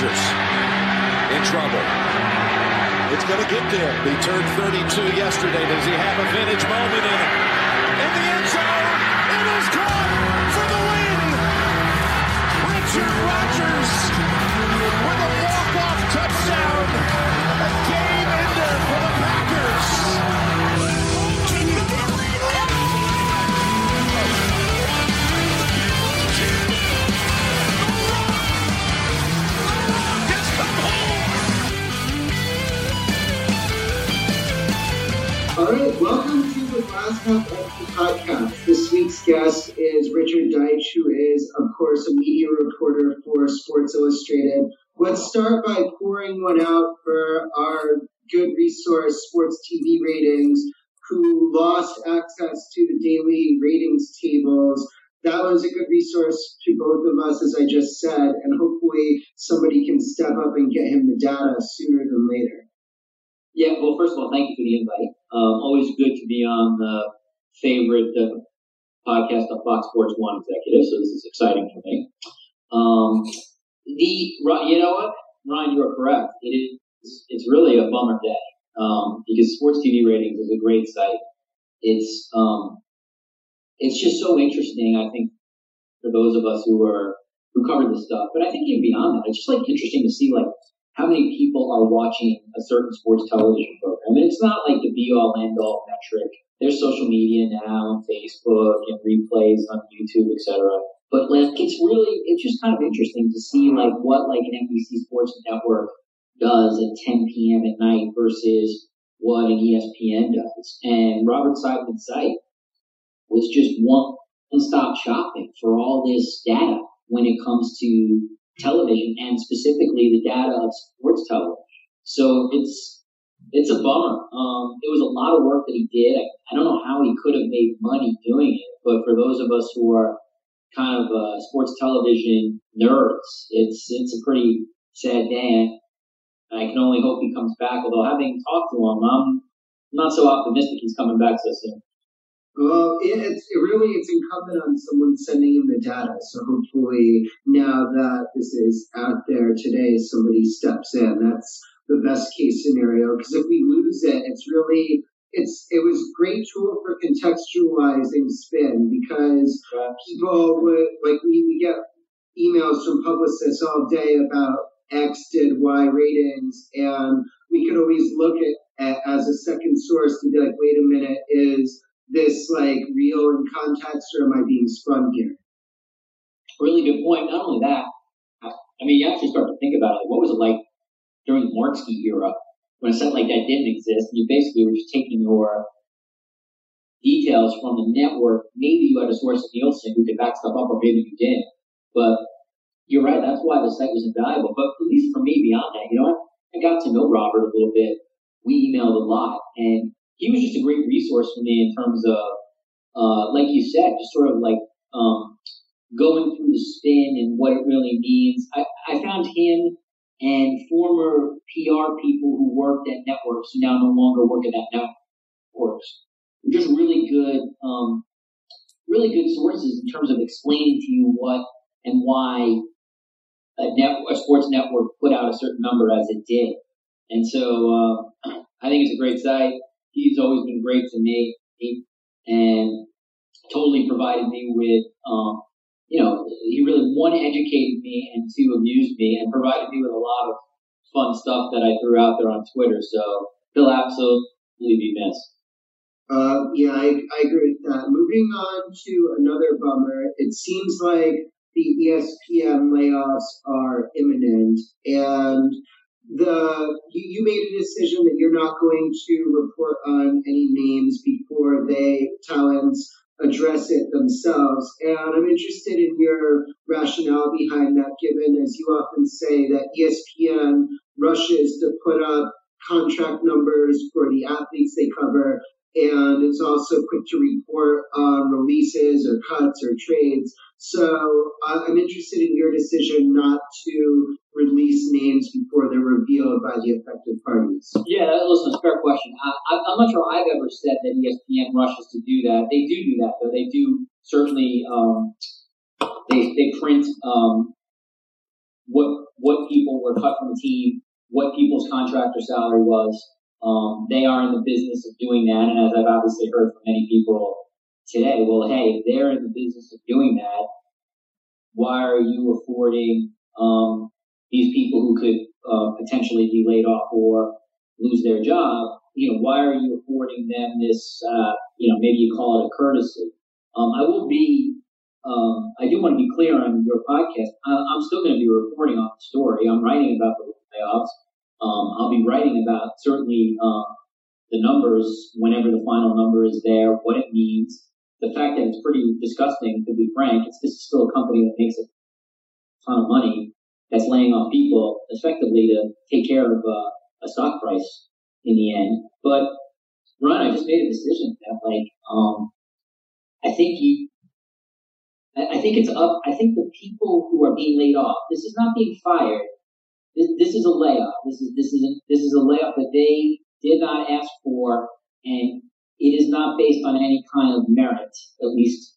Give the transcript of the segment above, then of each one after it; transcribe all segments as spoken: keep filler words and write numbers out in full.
Rodgers in trouble. It's going to get there. He turned thirty-two yesterday. Does he have a vintage moment in it? In the end zone, it is caught for the win. Richard Rodgers with a walk-off touchdown. A game ender for the Packers. Can you feel it? All right, welcome to the last half of the podcast. This week's guest is Richard Deitsch, who is, of course, a media reporter for Sports Illustrated. Let's start by pouring one out for our good resource, Sports T V Ratings, who lost access to the daily ratings tables. That was a good resource to both of us, as I just said, and hopefully somebody can step up and get him the data sooner than later. Yeah, well, first of all, thank you for the invite. Um, always good to be on the favorite uh, podcast of Fox Sports One executive, so this is exciting for me. Um, the you know what, Ryan, you are correct. It is it's really a bummer day um, because Sports T V Ratings is a great site. It's um, it's just so interesting. I think for those of us who are who cover this stuff, but I think even beyond that, it's just like interesting to see like how many people are watching a certain sports television program. And it's not like the be-all, end-all metric. There's social media now and Facebook and replays on YouTube, et cetera. But like, it's really, it's just kind of interesting to see like what like an N B C Sports Network does at ten p.m. at night versus what an E S P N does. And Robert Seidman's site was just one-stop shopping for all this data when it comes to television and specifically the data of sports television. So it's it's a bummer. Um, it was a lot of work that he did. I, I don't know how he could have made money doing it, but for those of us who are kind of uh, sports television nerds, it's it's a pretty sad day. And I can only hope he comes back. Although having talked to him, I'm not so optimistic he's coming back so soon. Well, it, it's it really it's incumbent on someone sending him the data. So hopefully, now that this is out there today, somebody steps in. That's the best case scenario. Because if we lose it, it's really it's it was a great tool for contextualizing spin. Because people would like we, we get emails from publicists all day about X did Y ratings, and we could always look at, at as a second source to be like, wait a minute, is this like real in context, or am I being spun here? Really good point. Not only that, I mean, you actually start to think about it. What was it like during the Marksky era when a site like that didn't exist? You basically were just taking your details from the network. Maybe you had a source of Nielsen who could back stuff up, or maybe you didn't. But you're right. That's why the site was invaluable. But at least for me, beyond that, you know what? I got to know Robert a little bit. We emailed a lot, and he was just a great resource for me in terms of, uh, like you said, just sort of like um, going through the spin and what it really means. I, I found him and former P R people who worked at networks who now no longer work at that networks. Just really good, um, really good sources in terms of explaining to you what and why a, net, a sports network put out a certain number as it did. And so uh, I think it's a great site. He's always been great to me and totally provided me with, um, you know, he really, one, educated me and two, amused me and provided me with a lot of fun stuff that I threw out there on Twitter. So he'll absolutely be missed. Uh, yeah, I, I agree with that. Moving on to another bummer, it seems like the E S P N layoffs are imminent, and The you, you made a decision that you're not going to report on any names before they talents address it themselves. And I'm interested in your rationale behind that, given, as you often say, that E S P N rushes to put up contract numbers for the athletes they cover, and it's also quick to report on releases or cuts or trades. So uh, I'm interested in your decision not to release names before they're revealed by the affected parties. Yeah, listen, it's a fair question. I, I'm not sure I've ever said that E S P N rushes to do that. They do do that, though. They do certainly, um, they, they print um, what what people were cut from the team, what people's contract or salary was. Um, they are in the business of doing that, and as I've obviously heard from many people today, well, hey, if they're in the business of doing that, why are you affording um, these people who could uh, potentially be laid off or lose their job? You know, why are you affording them this? Uh, you know, maybe you call it a courtesy. Um, I will be. Um, I do want to be clear on your podcast. I, I'm still going to be reporting on the story. I'm writing about the layoffs. Um, I'll be writing about certainly uh, the numbers whenever the final number is there, what it means. The fact that it's pretty disgusting, to be frank. It's this is still a company that makes a ton of money that's laying off people effectively to take care of uh, a stock price in the end. But Ron, I just made a decision that, like, um, I think you. I think it's up. I think the people who are being laid off. This is not being fired. This, this is a layoff. This is this is a, this is a layoff that they did not ask for, and it is not based on any kind of merit, at least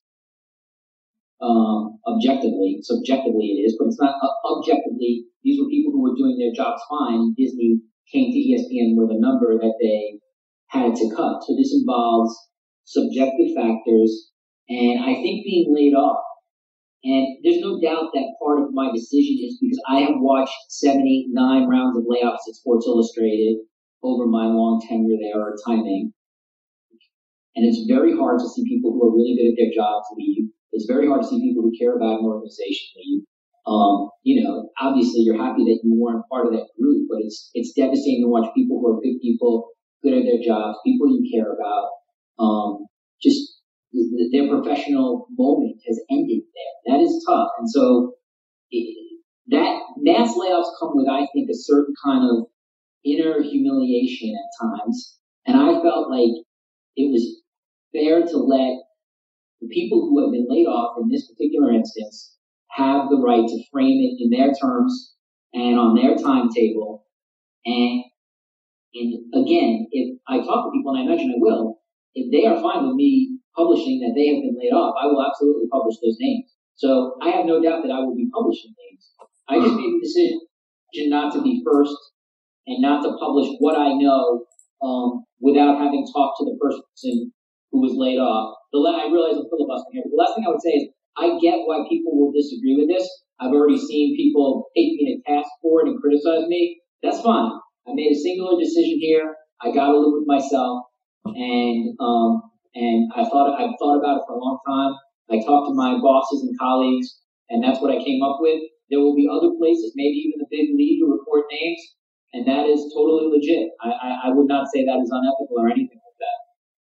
um, objectively. Subjectively, it is, but it's not uh, objectively. These were people who were doing their jobs fine. Disney came to E S P N with a number that they had to cut. So this involves subjective factors. And I think being laid off, and there's no doubt that part of my decision is because I have watched seven, eight, nine rounds of layoffs at Sports Illustrated over my long tenure there or timing. And it's very hard to see people who are really good at their jobs leave. It's very hard to see people who care about an organization leave. Um, you know, obviously you're happy that you weren't part of that group, but it's it's devastating to watch people who are good people, good at their jobs, people you care about, um, just their professional moment has ended there. That is tough. And so it, that mass layoffs come with, I think, a certain kind of inner humiliation at times. And I felt like it was fair to let the people who have been laid off in this particular instance have the right to frame it in their terms and on their timetable. And, and again, if I talk to people, and I imagine I will, if they are fine with me publishing that they have been laid off, I will absolutely publish those names. So I have no doubt that I will be publishing names. I just made the decision not to be first and not to publish what I know um, without having talked to the person who was laid off. The la- I realize I'm filibustering here, but the last thing I would say is I get why people will disagree with this. I've already seen people take me to task for it and criticize me. That's fine. I made a singular decision here. I got to live with myself, and um, And I thought I've thought about it for a long time. I talked to my bosses and colleagues, and that's what I came up with. There will be other places, maybe even the big league, who report names, and that is totally legit. I, I, I would not say that is unethical or anything like that.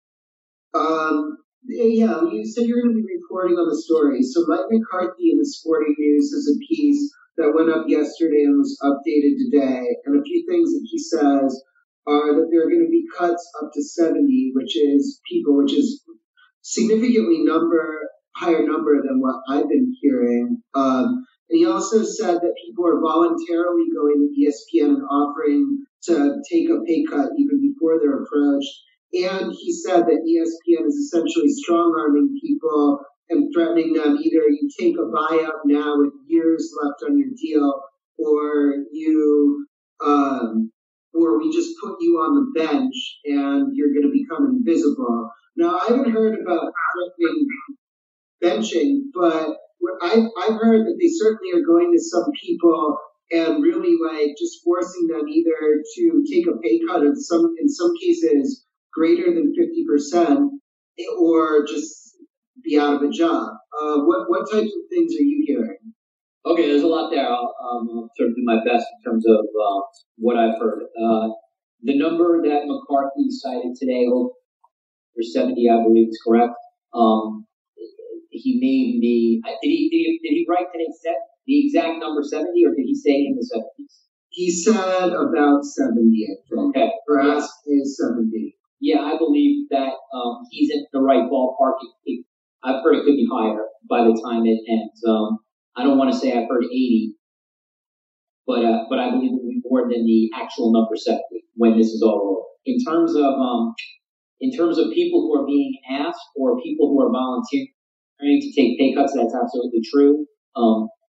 Um, yeah, you said you're going to be reporting on the story. So Mike McCarthy in the Sporting News has a piece that went up yesterday and was updated today, and a few things that he says are that there are going to be cuts up to seventy, which is people, which is significantly number higher number than what I've been hearing. Um, and he also said that people are voluntarily going to E S P N and offering to take a pay cut even before they're approached. And he said that E S P N is essentially strong-arming people and threatening them either you take a buyout now with years left on your deal, or you um, or we just put you on the bench and you're going to become invisible. Now, I haven't heard about threatening benching, but what I've, I've heard that they certainly are going to some people and really like just forcing them either to take a pay cut of some, in some cases, greater than fifty percent, or just be out of a job. Uh, what, what types of things are you hearing? Okay, there's a lot there. I'll, um, I'll sort of do my best in terms of uh, what I've heard. Uh, the number that McCarthy cited today, oh, for seventy, I believe is correct. Um, he made the did he did he, did he write today set the exact number seventy, or did he say in the seventies? He said about seventy, I think. Okay, for us is seventy. Yeah, I believe that um, he's in the right ballpark. It, it, I've heard it could be higher by the time it ends. Um, I don't want to say I've heard eighty, but uh, but I believe it will be more than the actual number seventy when this is all over. In terms of um, in terms of people who are being asked or people who are volunteering to take pay cuts, that's absolutely true. Um,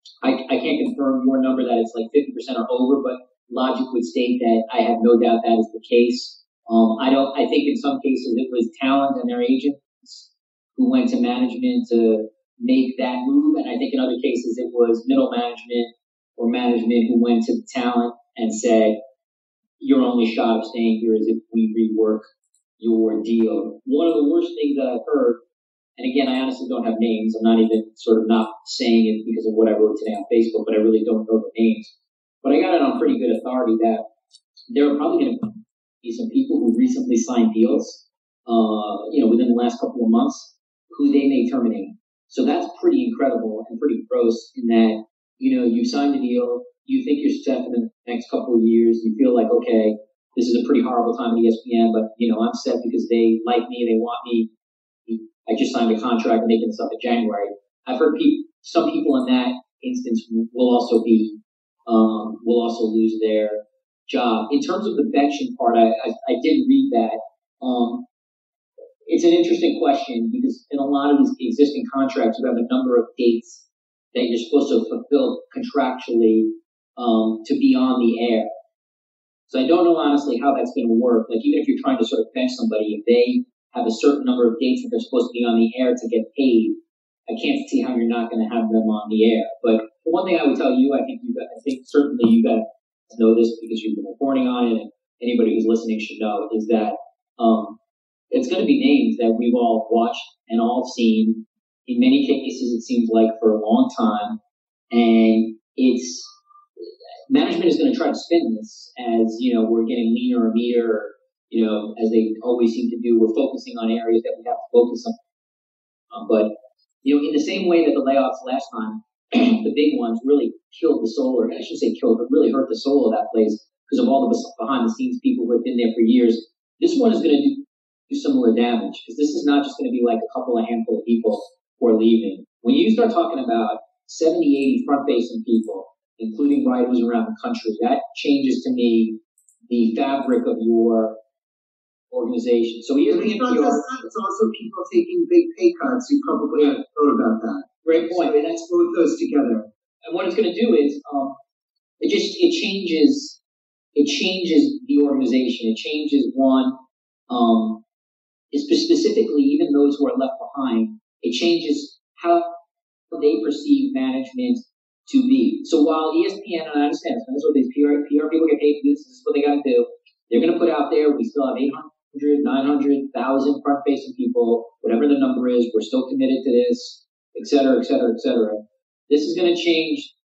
I, I can't confirm your number that it's like fifty percent or over, but logic would state that I have no doubt that is the case. Um, I don't. I think in some cases it was talent and their agents who went to management to make that move, and I think in other cases it was middle management or management who went to the talent and said, "Your only shot of staying here is if we rework your deal." One of the worst things that I've heard, and again, I honestly don't have names. I'm not even sort of not saying it because of what I wrote today on Facebook, but I really don't know the names. But I got it on pretty good authority that there are probably going to be some people who recently signed deals, uh, you know, within the last couple of months, who they may terminate. So that's pretty incredible and pretty gross in that, you know, you signed a deal, you think you're set for the next couple of years, you feel like, okay, this is a pretty horrible time at E S P N, but, you know, I'm set because they like me, they want me. I just signed a contract making this up in January. I've heard people, some people in that instance will also be, um, will also lose their job. In terms of the benching part, I, I, I did read that. Um, it's an interesting question because in a lot of these existing contracts, you have a number of dates that you're supposed to fulfill contractually um, to be on the air. So I don't know honestly how that's going to work. Like even if you're trying to sort of bench somebody, if they have a certain number of dates that they're supposed to be on the air to get paid, I can't see how you're not going to have them on the air. But one thing I would tell you, I think you, I think certainly you guys know this because you've been reporting on it, and anybody who's listening should know, is that um, it's going to be names that we've all watched and all seen. In many cases, it seems like for a long time, and it's management is going to try to spin this as, you know, we're getting leaner and meaner, you know, as they always seem to do. We're focusing on areas that we have to focus on. Um, but, you know, in the same way that the layoffs last time, the big ones really killed the soul, or I shouldn't say killed, but really hurt the soul of that place because of all the behind-the-scenes people who have been there for years. This one is going to do, do similar damage because this is not just going to be like a couple of handful of people who are leaving. When you start talking about seventy, eighty front-facing people, including writers around the country, that changes to me the fabric of your organization. So here's the It's not just that, it's also people taking big pay cuts. You probably have thought about that. Great point. So and let's both those together. And what it's going to do is, um, it just it changes it changes the organization. It changes one, um, specifically even those who are left behind. It changes how they perceive management to be. So while E S P N, and I understand this, that's what these P R, P R people get paid to do. This is what they got to do. They're going to put out there. We still have eight hundred, nine hundred thousand front-facing people, whatever the number is. We're still committed to this, et cetera, et cetera, et cetera. This is going to change.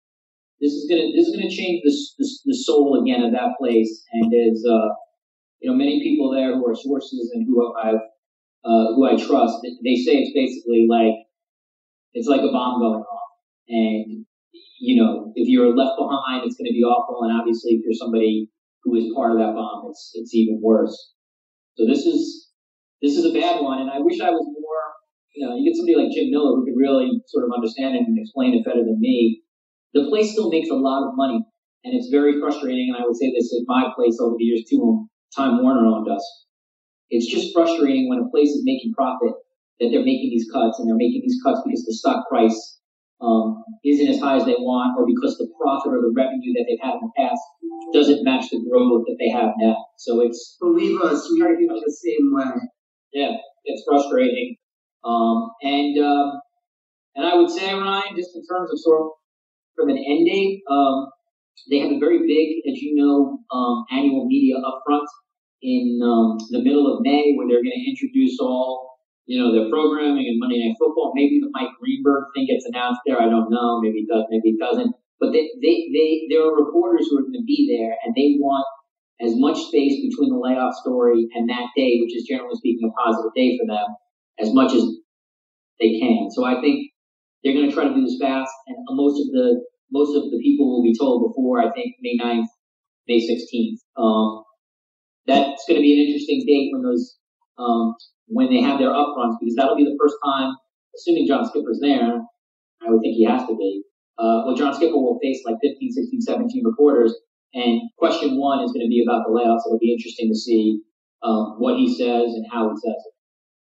This is going to this is going to change the, the the soul again of that place. And there's uh, you know many people there who are sources and who I've uh, who I trust. They say it's basically like it's like a bomb going off, and you know if you're left behind, it's going to be awful. And obviously, if you're somebody who is part of that bomb, it's it's even worse. So this is this is a bad one, and I wish I was more. You know, you get somebody like Jim Miller who could really sort of understand it and explain it better than me. The place still makes a lot of money, and it's very frustrating. And I would say this at my place over the years too, when Time Warner owned us. It's just frustrating when a place is making profit that they're making these cuts, and they're making these cuts because the stock price um, isn't as high as they want, or because the profit or the revenue that they've had in the past doesn't match the growth that they have now. So it's believe us, we are doing the same way. Yeah, it's frustrating. Um, and um, and I would say, Ryan, just in terms of sort of from an end date, um, they have a very big, as you know, um, annual media upfront in um, the middle of May, where they're going to introduce all, you know, their programming and Monday Night Football. Maybe the Mike Greenberg thing gets announced there. I don't know. Maybe it does. Maybe it doesn't. But they, they, they, there are reporters who are going to be there, and they want as much space between the layoff story and that day, which is generally speaking a positive day for them, as much as they can. So I think they're going to try to do this fast, and most of the most of the people will be told before, I think, May ninth, May sixteenth. Um, that's going to be an interesting date when those um, when they have their upfronts, because that'll be the first time, assuming John Skipper's there, I would think he has to be. Uh, well, John Skipper will face like fifteen, sixteen, seventeen reporters, and question one is going to be about the layoffs. It'll be interesting to see um, what he says and how he says it.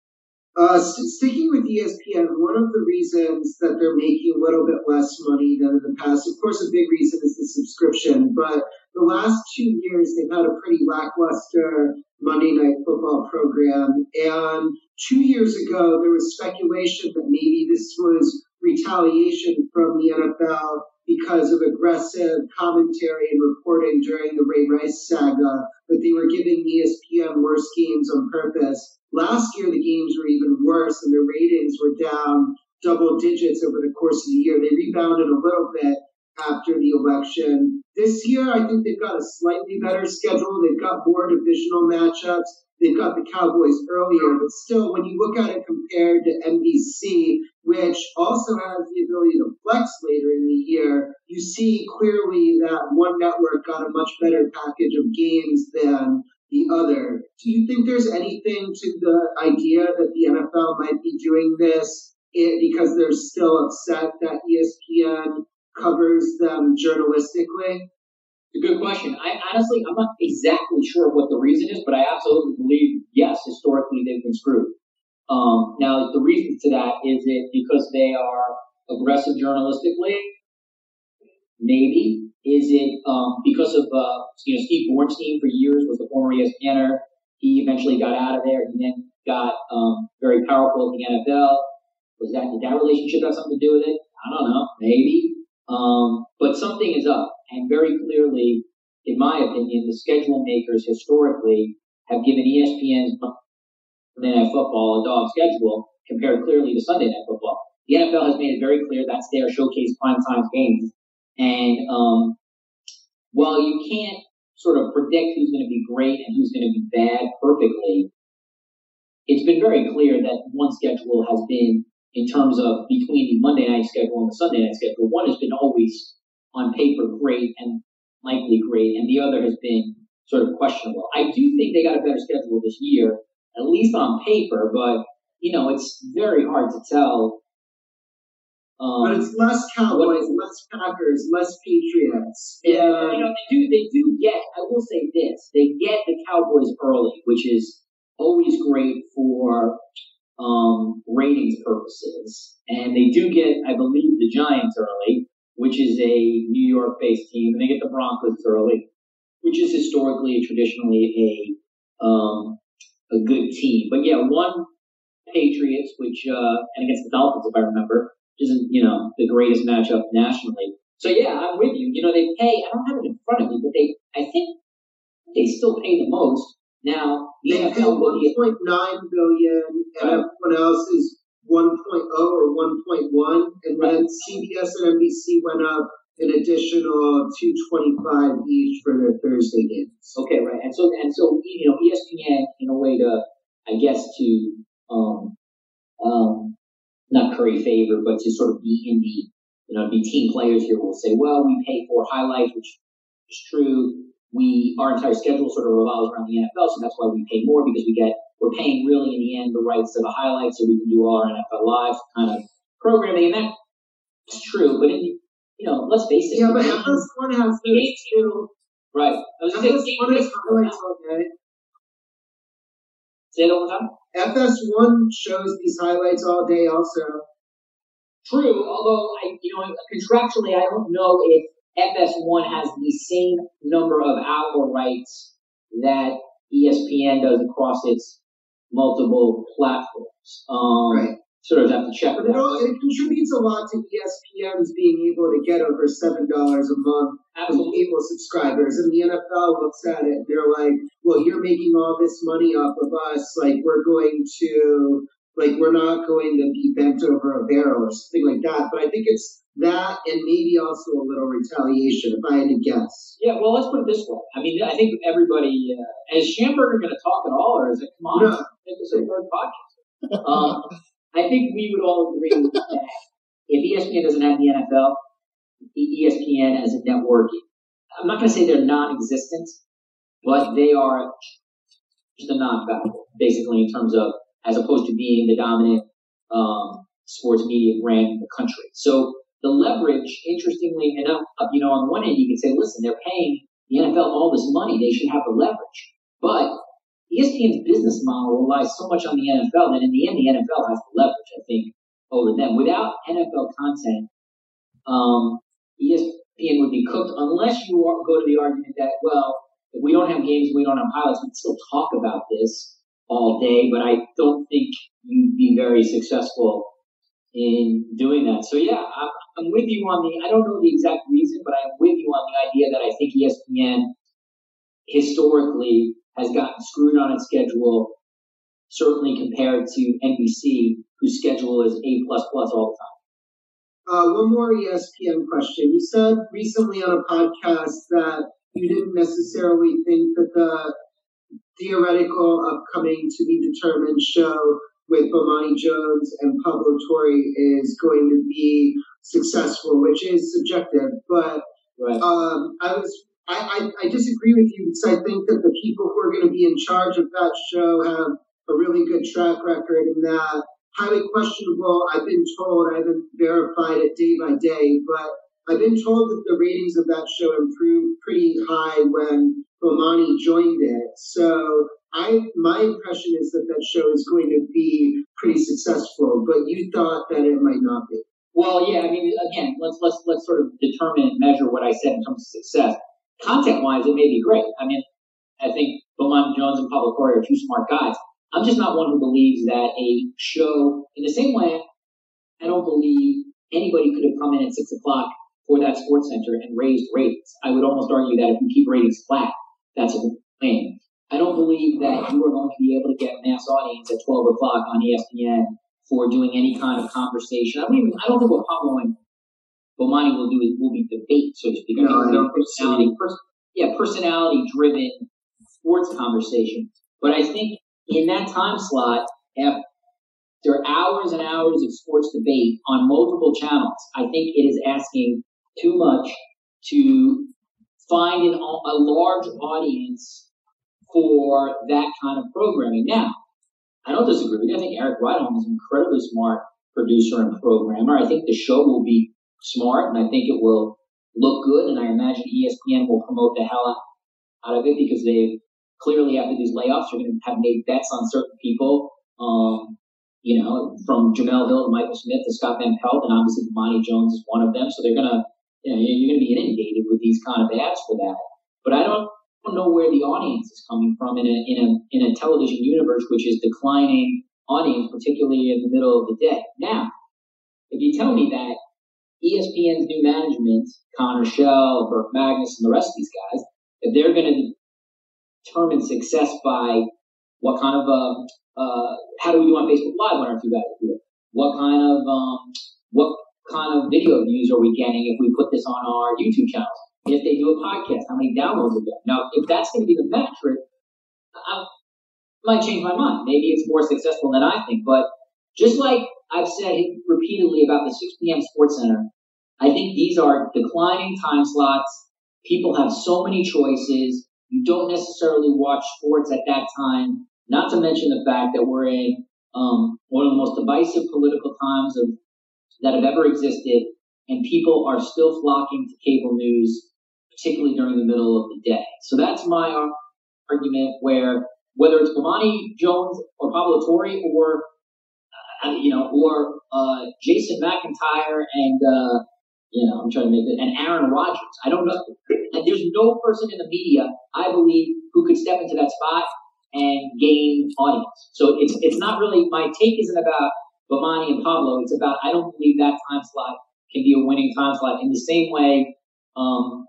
Uh, st- sticking with E S P N, one of the reasons that they're making a little bit less money than in the past, of course, a big reason is the subscription, but the last two years they've had a pretty lackluster Monday Night Football program. And two years ago, there was speculation that maybe this was retaliation from the N F L because of aggressive commentary and reporting during the Ray Rice saga, that they were giving E S P N worse games on purpose. Last year, the games were even worse, and the ratings were down double digits over the course of the year. They rebounded a little bit after the election. This year, I think they've got a slightly better schedule. They've got more divisional matchups. They've got the Cowboys earlier, but still, when you look at it compared to N B C, which also has the ability to flex later in the year, you see clearly that one network got a much better package of games than the other. Do you think there's anything to the idea that the N F L might be doing this because they're still upset that E S P N covers them journalistically? It's a good question. I honestly, I'm not exactly sure what the reason is, but I absolutely believe, yes, historically they've been screwed. Um, now, the reason to that, is it because they are aggressive journalistically? Maybe. Is it um, because of, uh, you know, Steve Bornstein for years was the former E S P N-er. He eventually got out of there. He then got um, very powerful at the N F L. Was that, did that relationship have something to do with it? I don't know. Maybe. Um, but something is up. And very clearly, in my opinion, the schedule makers historically have given E S P N's Monday Night Football a dog schedule compared clearly to Sunday Night Football. The N F L has made it very clear that's their showcase primetime games. And um, while you can't sort of predict who's going to be great and who's going to be bad perfectly, it's been very clear that one schedule has been, in terms of between the Monday night schedule and the Sunday night schedule, one has been always on paper great and likely great, and the other has been sort of questionable. I do think they got a better schedule this year, at least on paper, but, you know, it's very hard to tell. Um, but it's less Cowboys, what, less Packers, less Patriots. Yeah, you know, they do, they do get, I will say this, they get the Cowboys early, which is always great for um, ratings purposes. And they do get, I believe, the Giants early, which is a New York-based team, and they get the Broncos early, which is historically, traditionally a um, a good team. But yeah, one Patriots, which uh, and against the Dolphins, if I remember, isn't, you know, the greatest matchup nationally. So yeah, I'm with you. You know, they pay. I don't have it in front of me, but they, I think, they still pay the most. Now the they N F pay L one point nine billion, and right. Everyone else is one point oh or one point one, and right. Then C B S and N B C went up an additional two twenty-five each for their Thursday games. Okay, right, and so and so you know, E S P N, in a way to, I guess, to um um not curry favor, but to sort of be in the, you know, be team players here will say, well, we pay for highlights, which is true. We, our entire schedule sort of revolves around the N F L, so that's why we pay more, because we get, we're paying really in the end the rights to the highlights, so we can do all our N F L Live kind of programming, and that's true. But in, you know, let's face it. Yeah, but F S one has those too. Right. I was F S one has highlights all day. Say it all the time. F S one shows these highlights all day also. True, although I, you know, contractually, I don't know if F S one has the same number of hour rights that E S P N does across its multiple platforms. Um, right. Sort of have to check but it out. All, it contributes a lot to E S P N's being able to get over seven dollars a month from cable subscribers. And the N F L looks at it, they're like, well, you're making all this money off of us, like we're going to, like we're not going to be bent over a barrel or something like that. But I think it's that, and maybe also a little retaliation, if I had to guess. Yeah, well, let's put it this way. I mean, I think everybody, uh, is Schamberger going to talk at all, or is it, come on, no. I think it's a third podcast. um, I think we would all agree that if E S P N doesn't have the N F L, E S P N as a network, I'm not going to say they're non-existent, but they are just a non-factor, basically, in terms of, as opposed to being the dominant um, sports media brand in the country. So the leverage, interestingly enough, you know, on the one hand, you can say, listen, they're paying the N F L all this money. They should have the leverage. But E S P N's business model relies so much on the N F L that in the end, the N F L has the leverage, I think, over them. Without N F L content, um, E S P N would be cooked unless you are, go to the argument that, well, if we don't have games, we don't have highlights, we can still talk about this all day, but I don't think you'd be very successful in doing that. So, yeah, I'm, I'm with you on the, I don't know the exact reason, but I'm with you on the idea that I think E S P N historically has gotten screwed on its schedule, certainly compared to N B C, whose schedule is A plus plus all the time. Uh, one more E S P N question. You said recently on a podcast that you didn't necessarily think that the theoretical upcoming to be determined show with Bomani Jones and Pablo Torre is going to be successful, which is subjective. But right. um, I was I, I, I disagree with you because I think that the people who are going to be in charge of that show have a really good track record, and that highly questionable. I've been told, I haven't verified it day by day, but I've been told that the ratings of that show improved pretty high when Bomani joined it. So I, my impression is that that show is going to be pretty successful, but you thought that it might not be. Well, yeah, I mean, again, let's let's let's sort of determine and measure what I said in terms of success. Content-wise, it may be great. I mean, I think Bomani Jones and Pablo Torre are two smart guys. I'm just not one who believes that a show, in the same way, I don't believe anybody could have come in at six o'clock for that Sports Center and raised ratings. I would almost argue that if you keep ratings flat, that's a claim. I don't believe that you are going to be able to get mass audience at twelve o'clock on E S P N for doing any kind of conversation. I don't even, I don't think what Pablo and Bomani will do is will be debate, so to speak. I no, think they're personality, pers- yeah, personality-driven sports conversation. But I think in that time slot, after hours and hours of sports debate on multiple channels, I think it is asking too much to find an, a large audience for that kind of programming. Now, I don't disagree with you. I think Eric Rydholm is an incredibly smart producer and programmer. I think the show will be smart, and I think it will look good, and I imagine E S P N will promote the hell out of it because they've clearly, after these layoffs, are going to have made bets on certain people, um, you know, from Jamel Hill to Michael Smith to Scott Van Pelt, and obviously Bomani Jones is one of them. So they're going to, you know, you're going to be inundated with these kind of ads for that. But I don't, I don't know where the audience is coming from in a in a in a television universe which is declining audience, particularly in the middle of the day. Now, if you tell me that E S P N's new management, Connor Shell, Burke Magnus, and the rest of these guys, if they're going to determine success by what kind of uh, uh, how do we do on Facebook Live when our two guys do it? What kind of um, what kind of video views are we getting if we put this on our YouTube channels? If they do a podcast, how many downloads are there? Now, if that's going to be the metric, I might change my mind. Maybe it's more successful than I think. But just like I've said repeatedly about the six p.m. Sports Center, I think these are declining time slots. People have so many choices. You don't necessarily watch sports at that time, not to mention the fact that we're in um, one of the most divisive political times of, that have ever existed, and people are still flocking to cable news, particularly during the middle of the day. So that's my argument where whether it's Bomani Jones or Pablo Torre or, uh, you know, or uh, Jason McIntyre and, uh, you know, I'm trying to make it, and Aaron Rodgers. I don't know. And there's no person in the media, I believe, who could step into that spot and gain audience. So it's it's not really, my take isn't about Bomani and Pablo. It's about, I don't believe that time slot can be a winning time slot. In the same way, um,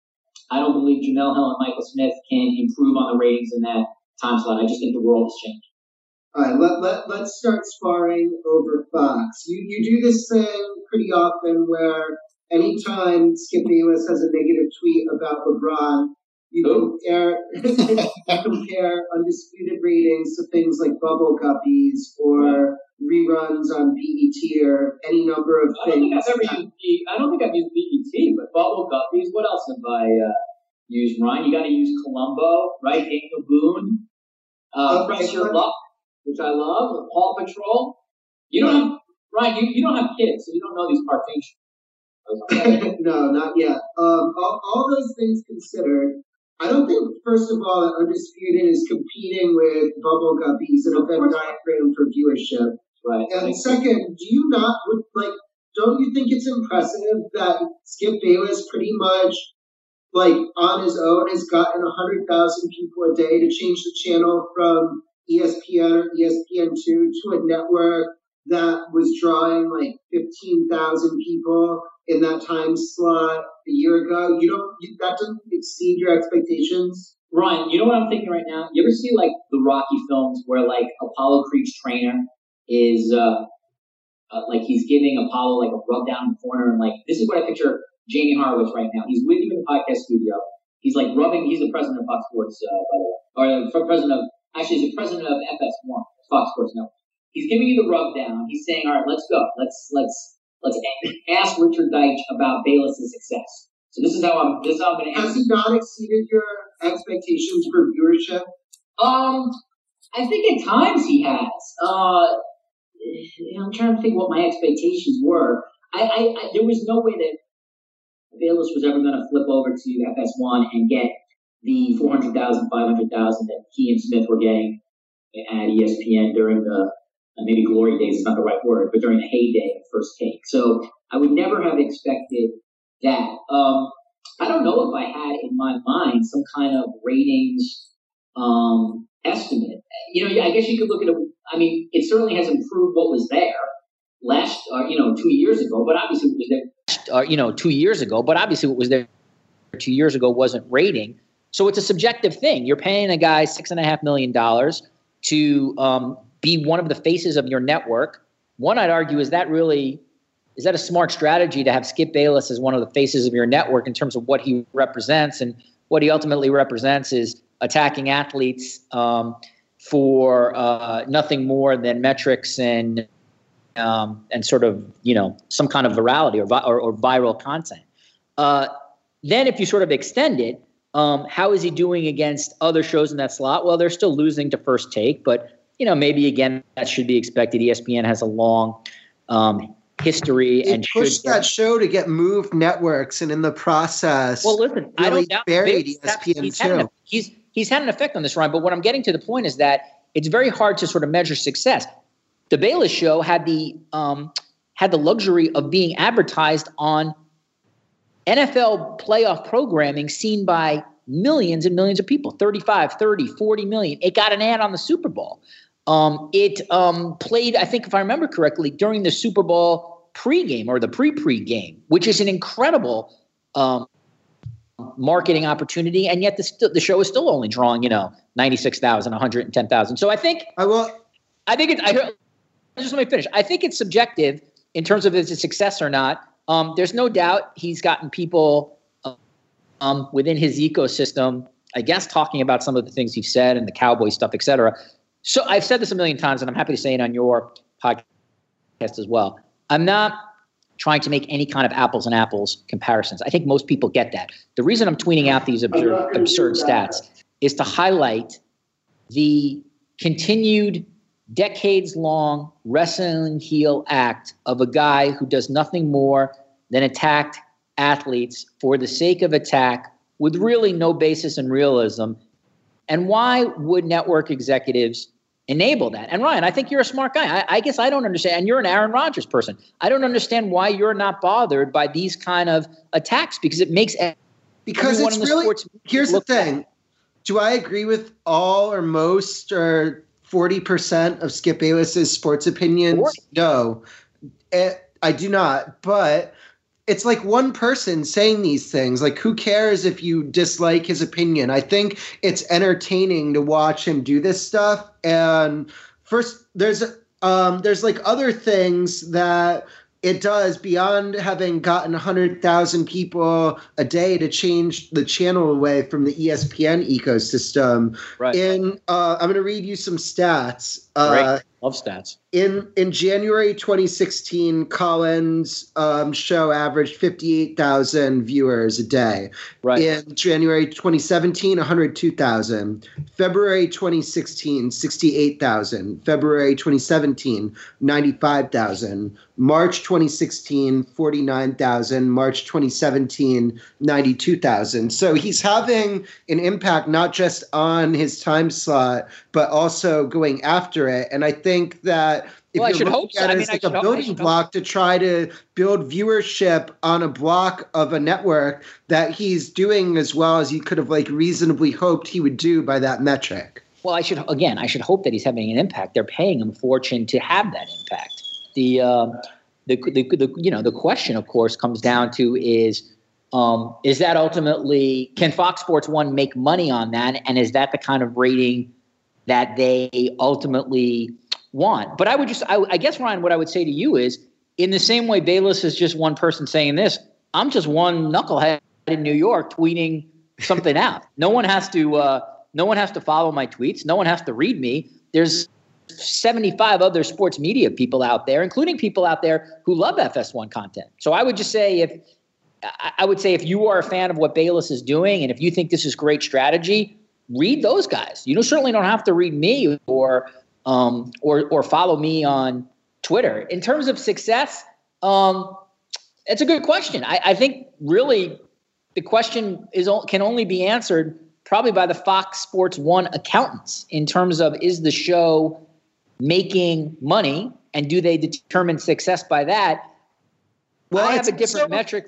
I don't believe Jamel Hill and Michael Smith can improve on the ratings in that time slot. I just think the world has changed. All right, let, let, let's start sparring over Fox. You you do this thing pretty often where anytime Skip Bayless has a negative tweet about LeBron, you Ooh. compare you compare undisputed ratings to things like Bubble Guppies or reruns on B E T or any number of I don't things. think I've ever used B- I don't think I've used B E T, but Bubble Guppies. What else have I uh, used, Ryan? You got to use Columbo, right? Daniel Boone, uh, Okay, Press Your but- Luck, which I love. Paw Patrol. You don't have Ryan. You, you don't have kids, so you don't know these cartoons. No, not yet. Um, all, all those things considered, I don't think, first of all, that Undisputed is competing with Bubble Guppies in a Venn diagram for viewership. Right. And second, do you not, like, don't you think it's impressive that Skip Bayless pretty much, like, on his own has gotten one hundred thousand people a day to change the channel from E S P N or E S P N two to a network that was drawing, like, fifteen thousand people in that time slot a year ago? You don't, you, that doesn't exceed your expectations? Ryan, you know what I'm thinking right now? You ever see, like, the Rocky films where, like, Apollo Creed's trainer is, uh, uh, like, he's giving Apollo, like, a rub down in the corner, and, like, this is what I picture Jamie Horowitz right now. He's with you in the podcast studio. He's, like, rubbing, he's the president of Fox Sports, uh, by the way, or the president of, actually, he's the president of F S one, Fox Sports Network. He's giving you the rub down. He's saying, all right, let's go. Let's, let's, let's ask Richard Deitch about Bayless's success. So this is how I'm, this is how I'm going to Has ask. he not exceeded your expectations for viewership? Um, I think at times he has. Uh, I'm trying to think what my expectations were. I, I, I there was no way that Bayless was ever going to flip over to F S one and get the four hundred thousand, five hundred thousand that he and Smith were getting at E S P N during the, uh, maybe glory days is not the right word, but during the heyday of First Take. So I would never have expected that. Um, I don't know if I had in my mind some kind of ratings um, estimate. You know, I guess you could look at it. I mean, it certainly has improved what was there last, uh, you know, two years ago, but obviously what was there, uh, you know, two years ago, but obviously what was there two years ago wasn't rating. So it's a subjective thing. You're paying a guy six and a half million dollars to um, be one of the faces of your network. One, I'd argue, is that really, is that a smart strategy to have Skip Bayless as one of the faces of your network in terms of what he represents? And what he ultimately represents is attacking athletes um, for uh, nothing more than metrics and um, and sort of, you know, some kind of virality or, vi- or, or viral content. Uh, then if you sort of extend it, um, how is he doing against other shows in that slot? Well, they're still losing to First Take, but, you know, maybe, again, that should be expected. E S P N has a long um, history It and pushed should that show to get moved networks, and in the process, well, listen, I really don't doubt buried Bayless- E S P N he's had an- too. He's he's had an effect on this, Ryan. But what I'm getting to the point is that it's very hard to sort of measure success. The Bayless show had the um, had the luxury of being advertised on N F L playoff programming seen by millions and millions of people, thirty-five, thirty, forty million. It got an ad on the Super Bowl. Um, it um, played, I think if I remember correctly, during the Super Bowl pregame or the pre-pre game, which is an incredible um, marketing opportunity. And yet the, st- the show is still only drawing, you know, ninety-six thousand, one hundred ten thousand. So I think I will. I think it's, I, just let me finish. I think it's subjective in terms of if it's a success or not. Um, there's no doubt he's gotten people uh, um, within his ecosystem, I guess, talking about some of the things he's said and the Cowboy stuff, et cetera. So I've said this a million times, and I'm happy to say it on your podcast as well. I'm not trying to make any kind of apples and apples comparisons. I think most people get that. The reason I'm tweeting out these absurd, absurd stats is to highlight the continued decades-long wrestling heel act of a guy who does nothing more than attack athletes for the sake of attack with really no basis in realism. And why would network executives enable that? And Ryan, I think you're a smart guy. I, I guess I don't understand. And you're an Aaron Rodgers person. I don't understand why you're not bothered by these kind of attacks, because it makes because everyone it's in the really, sports here's the look thing. bad. Do I agree with all or most or forty percent of Skip Bayless's sports opinions? forty No, eh, I do not. But it's like one person saying these things. Like, who cares if you dislike his opinion? I think it's entertaining to watch him do this stuff. And first, there's um, there's like other things that it does beyond having gotten one hundred thousand people a day to change the channel away from the E S P N ecosystem. Right. In uh, I'm going to read you some stats. Uh, Love stats. In in January twenty sixteen, Colin's um, show averaged fifty-eight thousand viewers a day. Right. In January twenty seventeen, one hundred two thousand. February twenty sixteen, sixty-eight thousand. February twenty seventeen, ninety-five thousand. March twenty sixteen, forty-nine thousand. March twenty seventeen, ninety-two thousand. So he's having an impact not just on his time slot, but also going after it. And I think that if well, you're looking at so. it I mean, as like I a should, building block to try to build viewership on a block of a network, that he's doing as well as you could have like reasonably hoped he would do by that metric. Well, I should again, I should hope that he's having an impact. They're paying him a fortune to have that impact. The uh, the, the the you know the question, of course, comes down to is um, is that ultimately, can Fox Sports One make money on that, and is that the kind of rating that they ultimately want? But I would just, I, I guess, Ryan, what I would say to you is, in the same way Bayless is just one person saying this, I'm just one knucklehead in New York tweeting something out. No one has to, uh, no one has to follow my tweets. No one has to read me. There's seventy-five other sports media people out there, including people out there who love F S one content. So I would just say, if I would say if you are a fan of what Bayless is doing, and if you think this is great strategy, read those guys. You don't, certainly don't have to read me or um, or or follow me on Twitter. In terms of success, um, it's a good question. I, I think really the question is can only be answered probably by the Fox Sports One accountants in terms of, is the show making money, and do they determine success by that? Well, I have a different so- metric.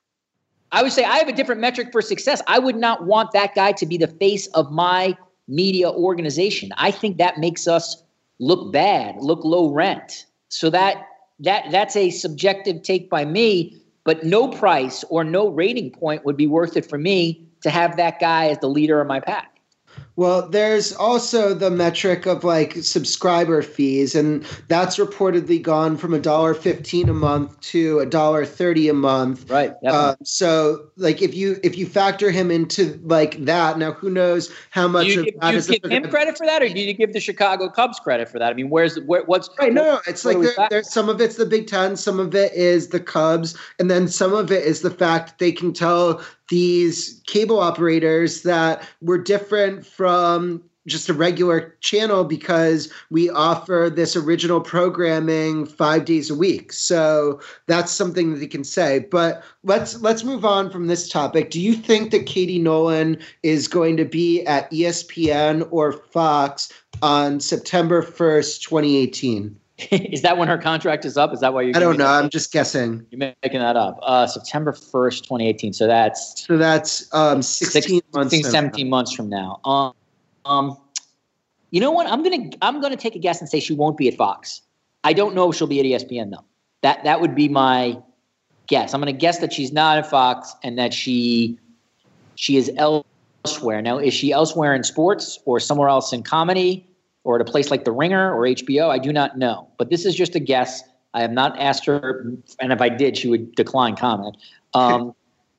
I would say I have a different metric for success. I would not want that guy to be the face of my media organization. I think that makes us look bad, look low rent. So that that that's a subjective take by me, but no price or no rating point would be worth it for me to have that guy as the leader of my pack. Well, there's also the metric of like subscriber fees, and that's reportedly gone from a dollar fifteen a month to a dollar thirty a month. Right. Uh, so, like, if you if you factor him into like that, now who knows how much do you of give, that do is you give him credit for that, or do you give the Chicago Cubs credit for that? I mean, where's where, what's right? No, what, no, it's like there, there's some of it's the Big Ten, some of it is the Cubs, and then some of it is the fact that they can tell these cable operators that we're different from just a regular channel because we offer this original programming five days a week. So that's something that they can say. But let's let's move on from this topic. Do you think that Katie Nolan is going to be at E S P N or Fox on September first, twenty eighteen? Is that when her contract is up? Is that why you're? I don't know. I'm just guessing. You're making that up. Uh, September first, twenty eighteen. So that's so that's um, sixteen six, months, sixteen, seventeen months from now. Um, um, you know what? I'm gonna I'm gonna take a guess and say she won't be at Fox. I don't know if she'll be at E S P N though. That that would be my guess. I'm gonna guess that she's not at Fox and that she she is elsewhere. Now, is she elsewhere in sports or somewhere else in comedy? Or at a place like The Ringer or H B O, I do not know. But this is just a guess. I have not asked her, and if I did, she would decline comment. Um,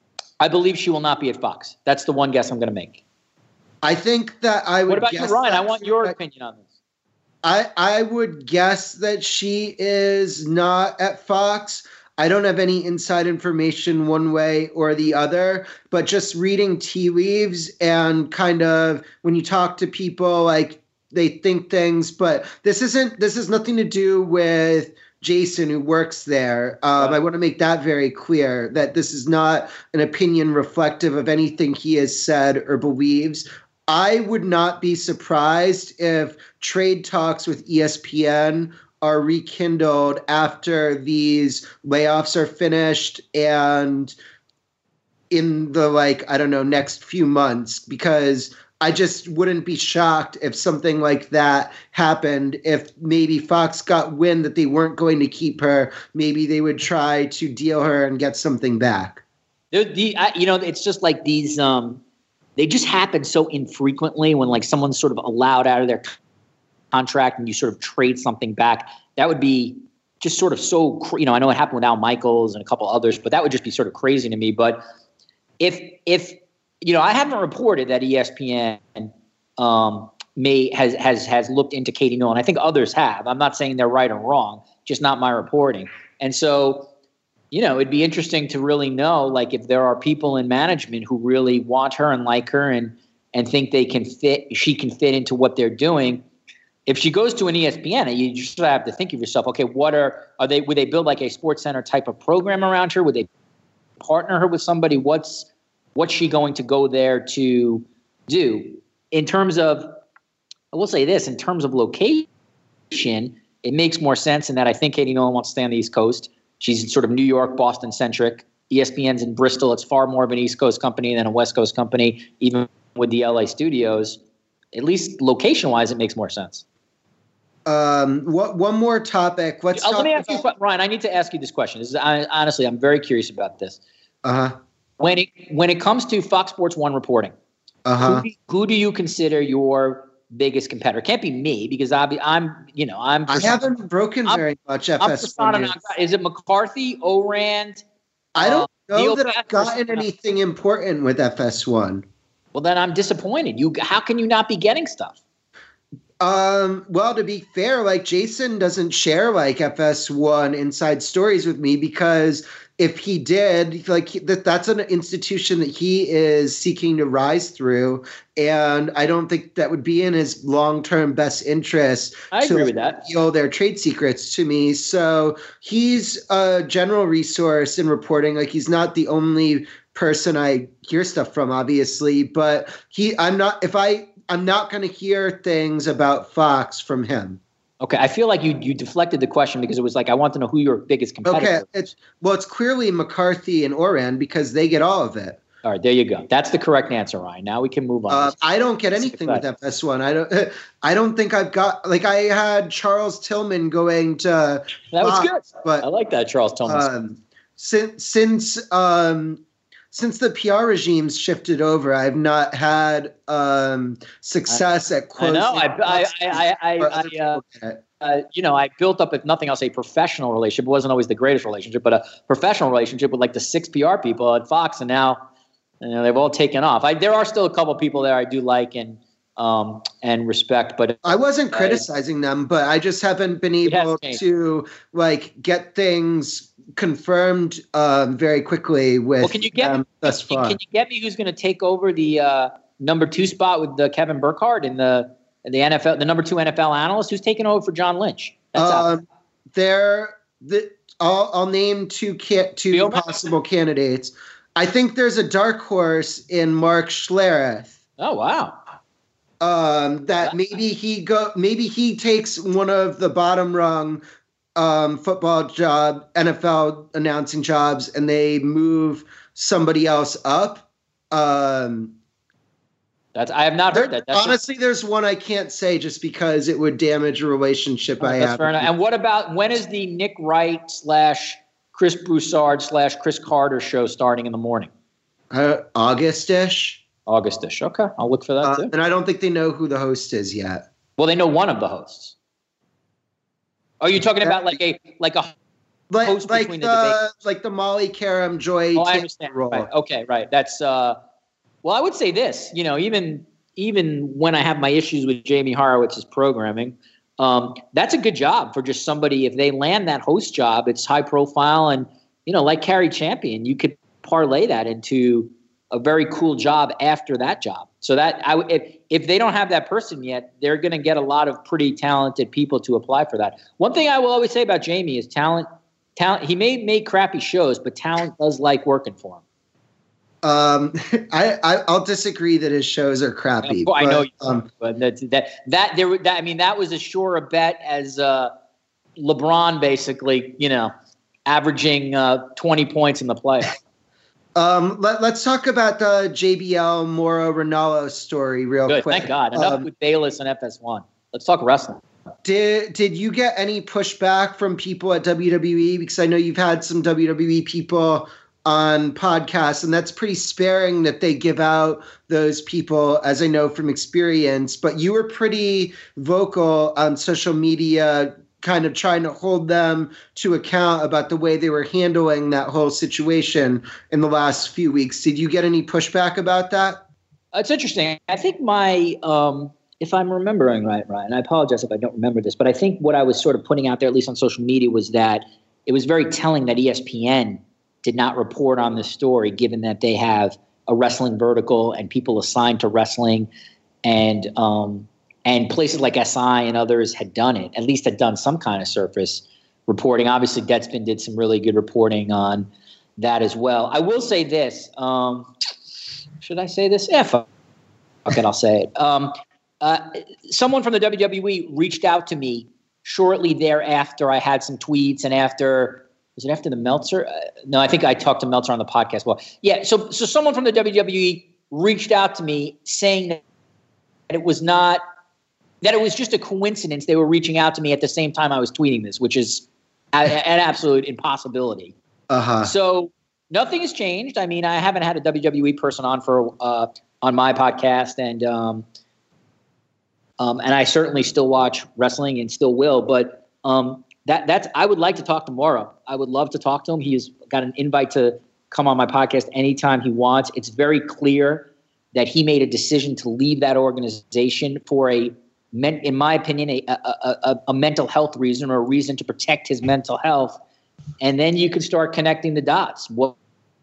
I believe she will not be at Fox. That's the one guess I'm going to make. I think that I would What about guess you, Ryan? I that- want your opinion on this. I, I would guess that she is not at Fox. I don't have any inside information one way or the other, but just reading tea leaves and kind of when you talk to people, like, they think things, but this isn't, this has nothing to do with Jason who works there. Um, Right. I want to make that very clear that this is not an opinion reflective of anything he has said or believes. I would not be surprised if trade talks with E S P N are rekindled after these layoffs are finished and in the, like, I don't know, next few months, because I just wouldn't be shocked if something like that happened. If maybe Fox got wind that they weren't going to keep her, maybe they would try to deal her and get something back. The, the, I, you know, it's just like these, um, they just happen so infrequently when like someone's sort of allowed out of their contract and you sort of trade something back. That would be just sort of so, cr- you know, I know it happened with Al Michaels and a couple others, but that would just be sort of crazy to me. But if, if, you know, I haven't reported that E S P N um, may has has has looked into Katie Nolan. I think others have. I'm not saying they're right or wrong, just not my reporting. And so, you know, it'd be interesting to really know, like, if there are people in management who really want her and like her and and think they can fit, she can fit into what they're doing. If she goes to an E S P N, you just have to think of yourself, okay, what are are they? Would they build like a Sports Center type of program around her? Would they partner her with somebody? What's what's she going to go there to do? In terms of, I will say this, in terms of location, it makes more sense in that I think Katie Nolan wants to stay on the East Coast. She's sort of New York, Boston centric. E S P N's in Bristol. It's far more of an East Coast company than a West Coast company, even with the L A studios. At least location wise, it makes more sense. Um, what, one more topic. Let's uh, talk let me ask about- you, Ryan, I need to ask you this question. This is I, honestly, I'm very curious about this. Uh-huh. When it, when it comes to Fox Sports one reporting, Uh-huh. who, do, who do you consider your biggest competitor? It can't be me because I'll be, I'm, you know, I'm. I haven't broken I'm- very much I'm F S one. persona non grata. Is it McCarthy, Orand? I don't uh, know Neil that I've Patrick? gotten anything important with F S one. Well, then I'm disappointed. You, how can you not be getting stuff? Um, well, to be fair, like Jason doesn't share like F S one inside stories with me because if he did, like that, that's an institution that he is seeking to rise through, and I don't think that would be in his long-term best interest. I to agree with that. reveal their trade secrets to me. So he's a general resource in reporting. Like he's not the only person I hear stuff from, obviously, but he, I'm not. If I. I'm not going to hear things about Fox from him. Okay, I feel like you you deflected the question because it was like I want to know who your biggest competitor Okay, is. it's well, it's clearly McCarthy and Orand because they get all of it. All right, there you go. That's the correct answer, Ryan. Now we can move on. Uh, I don't get anything with F S one. I don't. I don't think I've got like I had Charles Tillman going to. that was Fox, good. but I like that, Charles Tillman. um, since since um, since the P R regime's shifted over, I've not had um, success at I closing. know. I I I I, for I, other I uh, people to get it. uh, you know, I built up, if nothing else, a professional relationship. It wasn't always the greatest relationship, but a professional relationship with like the six P R people at Fox, and now you know they've all taken off. I, there are still a couple people there I do like and um, and respect, but I wasn't uh, criticizing them, but I just haven't been able changed. to like get things confirmed um, very quickly with well, can you get them me, thus can, far. can you get me who's going to take over the uh, number two spot with the Kevin Burkhardt in the in the N F L, the number two N F L analyst? Who's taking over for John Lynch? That's out. Um, there, the, I'll, I'll name two ca- two Spielman? possible candidates. I think there's a dark horse in Mark Schlereth. Oh wow. Um, that maybe he go, maybe he takes one of the bottom rung um, football job, N F L announcing jobs, and they move somebody else up. Um, That's I have not heard that. That's honestly, there's one I can't say just because it would damage a relationship Oh, I that's have. fair enough. And what about when is the Nick Wright slash Chris Broussard slash Chris Carter show starting in the morning? Uh, August-ish. Augustish. Okay, I'll look for that Uh, too. and I don't think they know who the host is yet. Well, they know one of the hosts. Are you talking about like a like a Like, host like between the the, debate? like the Molly Karam Joy Oh, I Taylor understand. role. Right. Okay, right. That's uh well, I would say this, you know, even even when I have my issues with Jamie Horowitz's programming, um, that's a good job for just somebody. If they land that host job, it's high profile, and you know, like Carrie Champion, you could parlay that into a very cool job after that job. So that I would- if if they don't have that person yet, they're going to get a lot of pretty talented people to apply for that. One thing I will always say about Jamie is talent. Talent. He may make crappy shows, but talent does like working for him. Um, I, I I'll disagree that his shows are crappy. Well, I but, know, you Um, but that that that there. That, I mean, that was as sure a bet as uh, LeBron, basically. You know, averaging uh, twenty points in the playoffs. um, let, let's talk about the J B L Mauro Ranallo story real Good, quick. thank God. Enough Um, with Bayless and F S one. Let's talk wrestling. Did did you get any pushback from people at W W E? Because I know you've had some W W E people on podcasts, and that's pretty sparing that they give out those people, as I know from experience. But you were pretty vocal on social media, kind of trying to hold them to account about the way they were handling that whole situation in the last few weeks. Did you get any pushback about that? It's interesting. I think my um, if I'm remembering right, Ryan, I apologize if I don't remember this, but I think what I was sort of putting out there, at least on social media, was that it was very telling that E S P N did not report on this story, given that they have a wrestling vertical and people assigned to wrestling, and um, and places like S I and others had done it, at least had done some kind of surface reporting. Obviously, Deadspin did some really good reporting on that as well. I will say this. Um, should I say this? Yeah, fuck it, I'll say it. Um, uh, someone from the W W E reached out to me shortly thereafter. I had some tweets, and after, was it after the Meltzer? Uh, no, I think I talked to Meltzer on the podcast. Well, yeah, so so someone from the W W E reached out to me saying that it was not, that it was just a coincidence they were reaching out to me at the same time I was tweeting this, which is a, an absolute impossibility. Uh-huh. So nothing has changed. I mean, I haven't had a W W E person on for uh, on my podcast, and um, um, and I certainly still watch wrestling and still will. But um, that that's I would like to talk to Mauro. I would love to talk to him. He's got an invite to come on my podcast anytime he wants. It's very clear that he made a decision to leave that organization for a, in my opinion, a, a, a, a mental health reason, or a reason to protect his mental health. And then you could start connecting the dots. What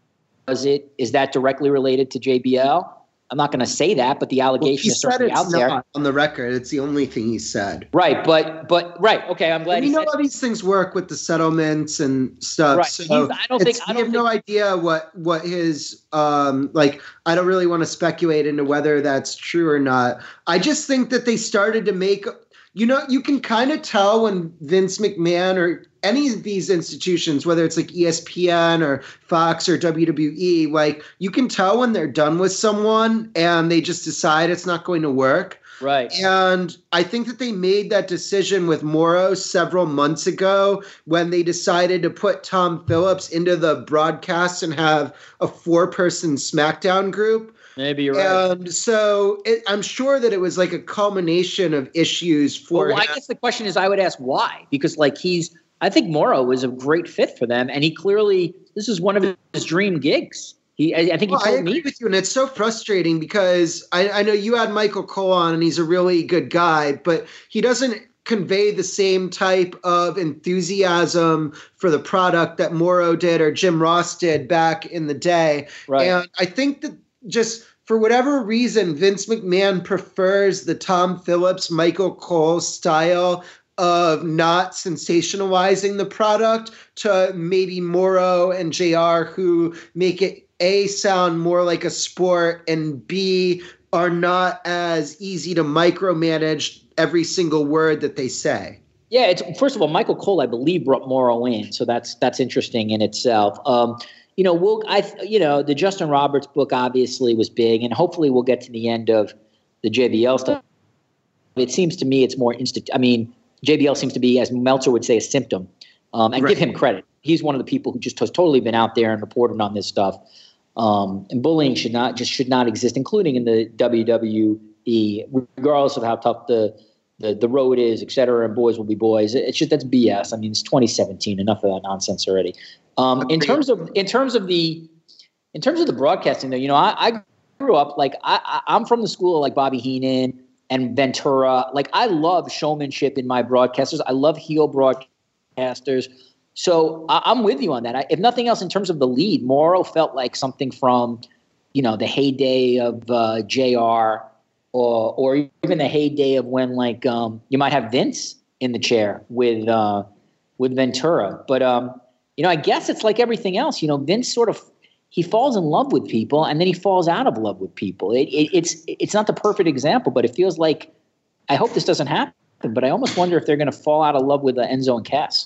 was it? Is that directly related to J B L? I'm not going to say that, but the allegation well, is certainly out there. Not on the record, it's the only thing he said. Right, but but right, okay. I'm glad. And he you know said how these things work with the settlements and stuff. Right. So He's, I don't think I we don't have no think, idea what what his um like. I don't really want to speculate into whether that's true or not. I just think that they started to make. You know, you can kind of tell when Vince McMahon or any of these institutions, whether it's like E S P N or Fox or W W E, like you can tell when they're done with someone and they just decide it's not going to work. Right. And I think that they made that decision with Mauro several months ago when they decided to put Tom Phillips into the broadcast and have a four-person SmackDown group. Maybe you're right. And so it, I'm sure that it was like a culmination of issues for well, him. I guess the question is, I would ask why, because like he's, I think Mauro was a great fit for them, and he clearly, this is one of his dream gigs. He, I, I think he well, told I agree me. with you, and it's so frustrating because I, I know you had Michael Cole on, and he's a really good guy, but he doesn't convey the same type of enthusiasm for the product that Mauro did or Jim Ross did back in the day. Right. And I think that just for whatever reason, Vince McMahon prefers the Tom Phillips, Michael Cole style of not sensationalizing the product to maybe Mauro and J R, who make it A, sound more like a sport, and B, are not as easy to micromanage every single word that they say. Yeah, it's first of all, Michael Cole, I believe, brought Mauro in, so that's that's interesting in itself. Um, you know, we'll I you know the Justin Roberts book obviously was big, and hopefully we'll get to the end of the J B L stuff. It seems to me it's more instant. I mean, J B L seems to be, as Meltzer would say, a symptom, um, and right. give him credit. He's one of the people who just has totally been out there and reported on this stuff. Um, and bullying should not just should not exist, including in the W W E, regardless of how tough the the, the road is, et cetera. And boys will be boys. It's just that's B S. I mean, it's twenty seventeen. Enough of that nonsense already. Um, in terms of in terms of the in terms of the broadcasting, though, you know, I, I grew up like I, I, I'm from the school of like Bobby Heenan and Ventura. Like I love showmanship in my broadcasters. I love heel broadcasters. So I, I'm with you on that. I, if nothing else, in terms of the lead, Mauro felt like something from, you know, the heyday of uh, J R, or or even the heyday of when like um, you might have Vince in the chair with uh, with Ventura. But um, you know, I guess it's like everything else. You know, Vince sort of he falls in love with people and then he falls out of love with people. It, it, it's it's not the perfect example, but it feels like I hope this doesn't happen. But I almost wonder if they're going to fall out of love with uh, Enzo and Cass.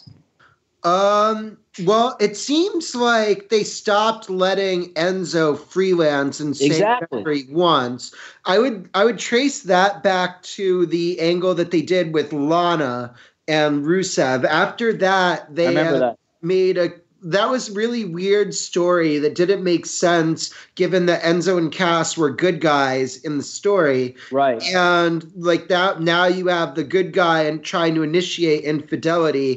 Um, well, it seems like they stopped letting Enzo freelance and say Exactly. whatever he wants. I would I would trace that back to the angle that they did with Lana and Rusev. After that, they I remember uh, that. made a that was really weird story that didn't make sense given that Enzo and Cass were good guys in the story. Right. And like that, now you have the good guy and trying to initiate infidelity.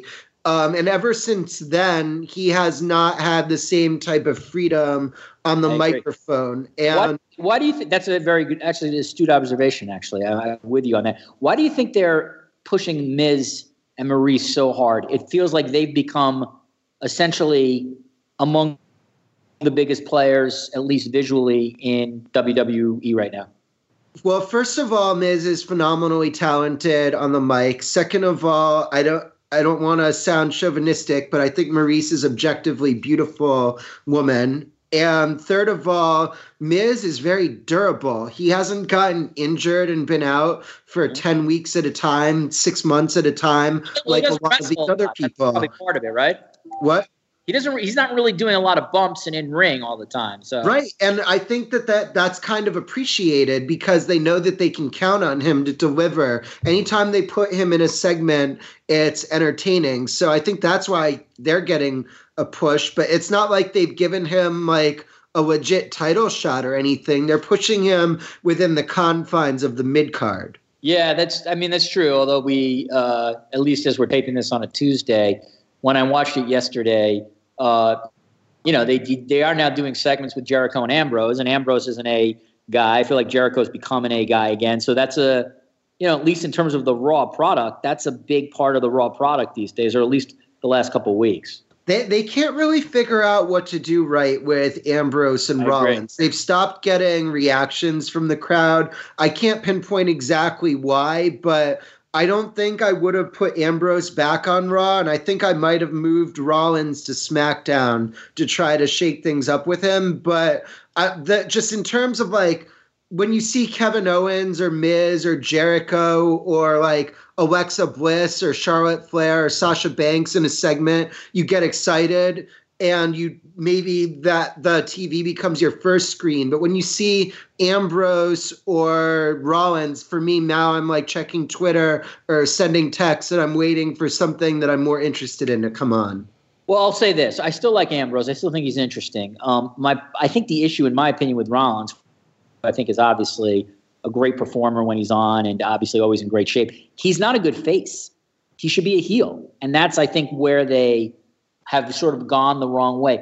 Um, and ever since then, he has not had the same type of freedom on the microphone. And what, why do you think that's a very good, actually, an astute observation, actually. I, I'm with you on that. Why do you think they're pushing Miz and Maurice so hard? It feels like they've become essentially among the biggest players, at least visually, in W W E right now. Well, first of all, Miz is phenomenally talented on the mic. Second of all, I don't I don't want to sound chauvinistic, but I think Maurice is objectively beautiful woman. And third of all, Miz is very durable. He hasn't gotten injured and been out for ten weeks at a time, six months at a time, well, like a lot of these other people. That's probably part of it, right? What? He doesn't. He's not really doing a lot of bumps and in ring all the time. So right, and I think that, that that's kind of appreciated because they know that they can count on him to deliver. Anytime they put him in a segment, it's entertaining. So I think that's why they're getting a push. But it's not like they've given him like a legit title shot or anything. They're pushing him within the confines of the mid card. Yeah, that's. I mean, that's true. Although we, uh, at least as we're taping this on a Tuesday, when I watched it yesterday. Uh, you know, they they are now doing segments with Jericho and Ambrose, and Ambrose is an A guy. I feel like Jericho's become an A guy again. So that's a, you know, at least in terms of the Raw product, that's a big part of the Raw product these days, or at least the last couple of weeks. They they can't really figure out what to do right with Ambrose and I Rollins. Agree. They've stopped getting reactions from the crowd. I can't pinpoint exactly why, but I don't think I would have put Ambrose back on Raw, and I think I might have moved Rollins to SmackDown to try to shake things up with him. But I, that just in terms of like when you see Kevin Owens or Miz or Jericho or like Alexa Bliss or Charlotte Flair or Sasha Banks in a segment, you get excited. And you maybe that the T V becomes your first screen. But when you see Ambrose or Rollins, for me now I'm like checking Twitter or sending texts and I'm waiting for something that I'm more interested in to come on. Well, I'll say this. I still like Ambrose. I still think he's interesting. Um, my I think the issue, in my opinion, with Rollins, I think is obviously a great performer when he's on and obviously always in great shape. He's not a good face. He should be a heel. And that's, I think, where they have sort of gone the wrong way.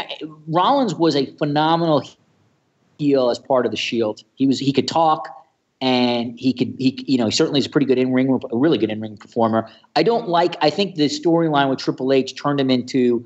Rollins was a phenomenal heel as part of the Shield. He was he could talk, and he could he you know he certainly is a pretty good in ring, a really good in ring performer. I don't like. I think the storyline with Triple H turned him into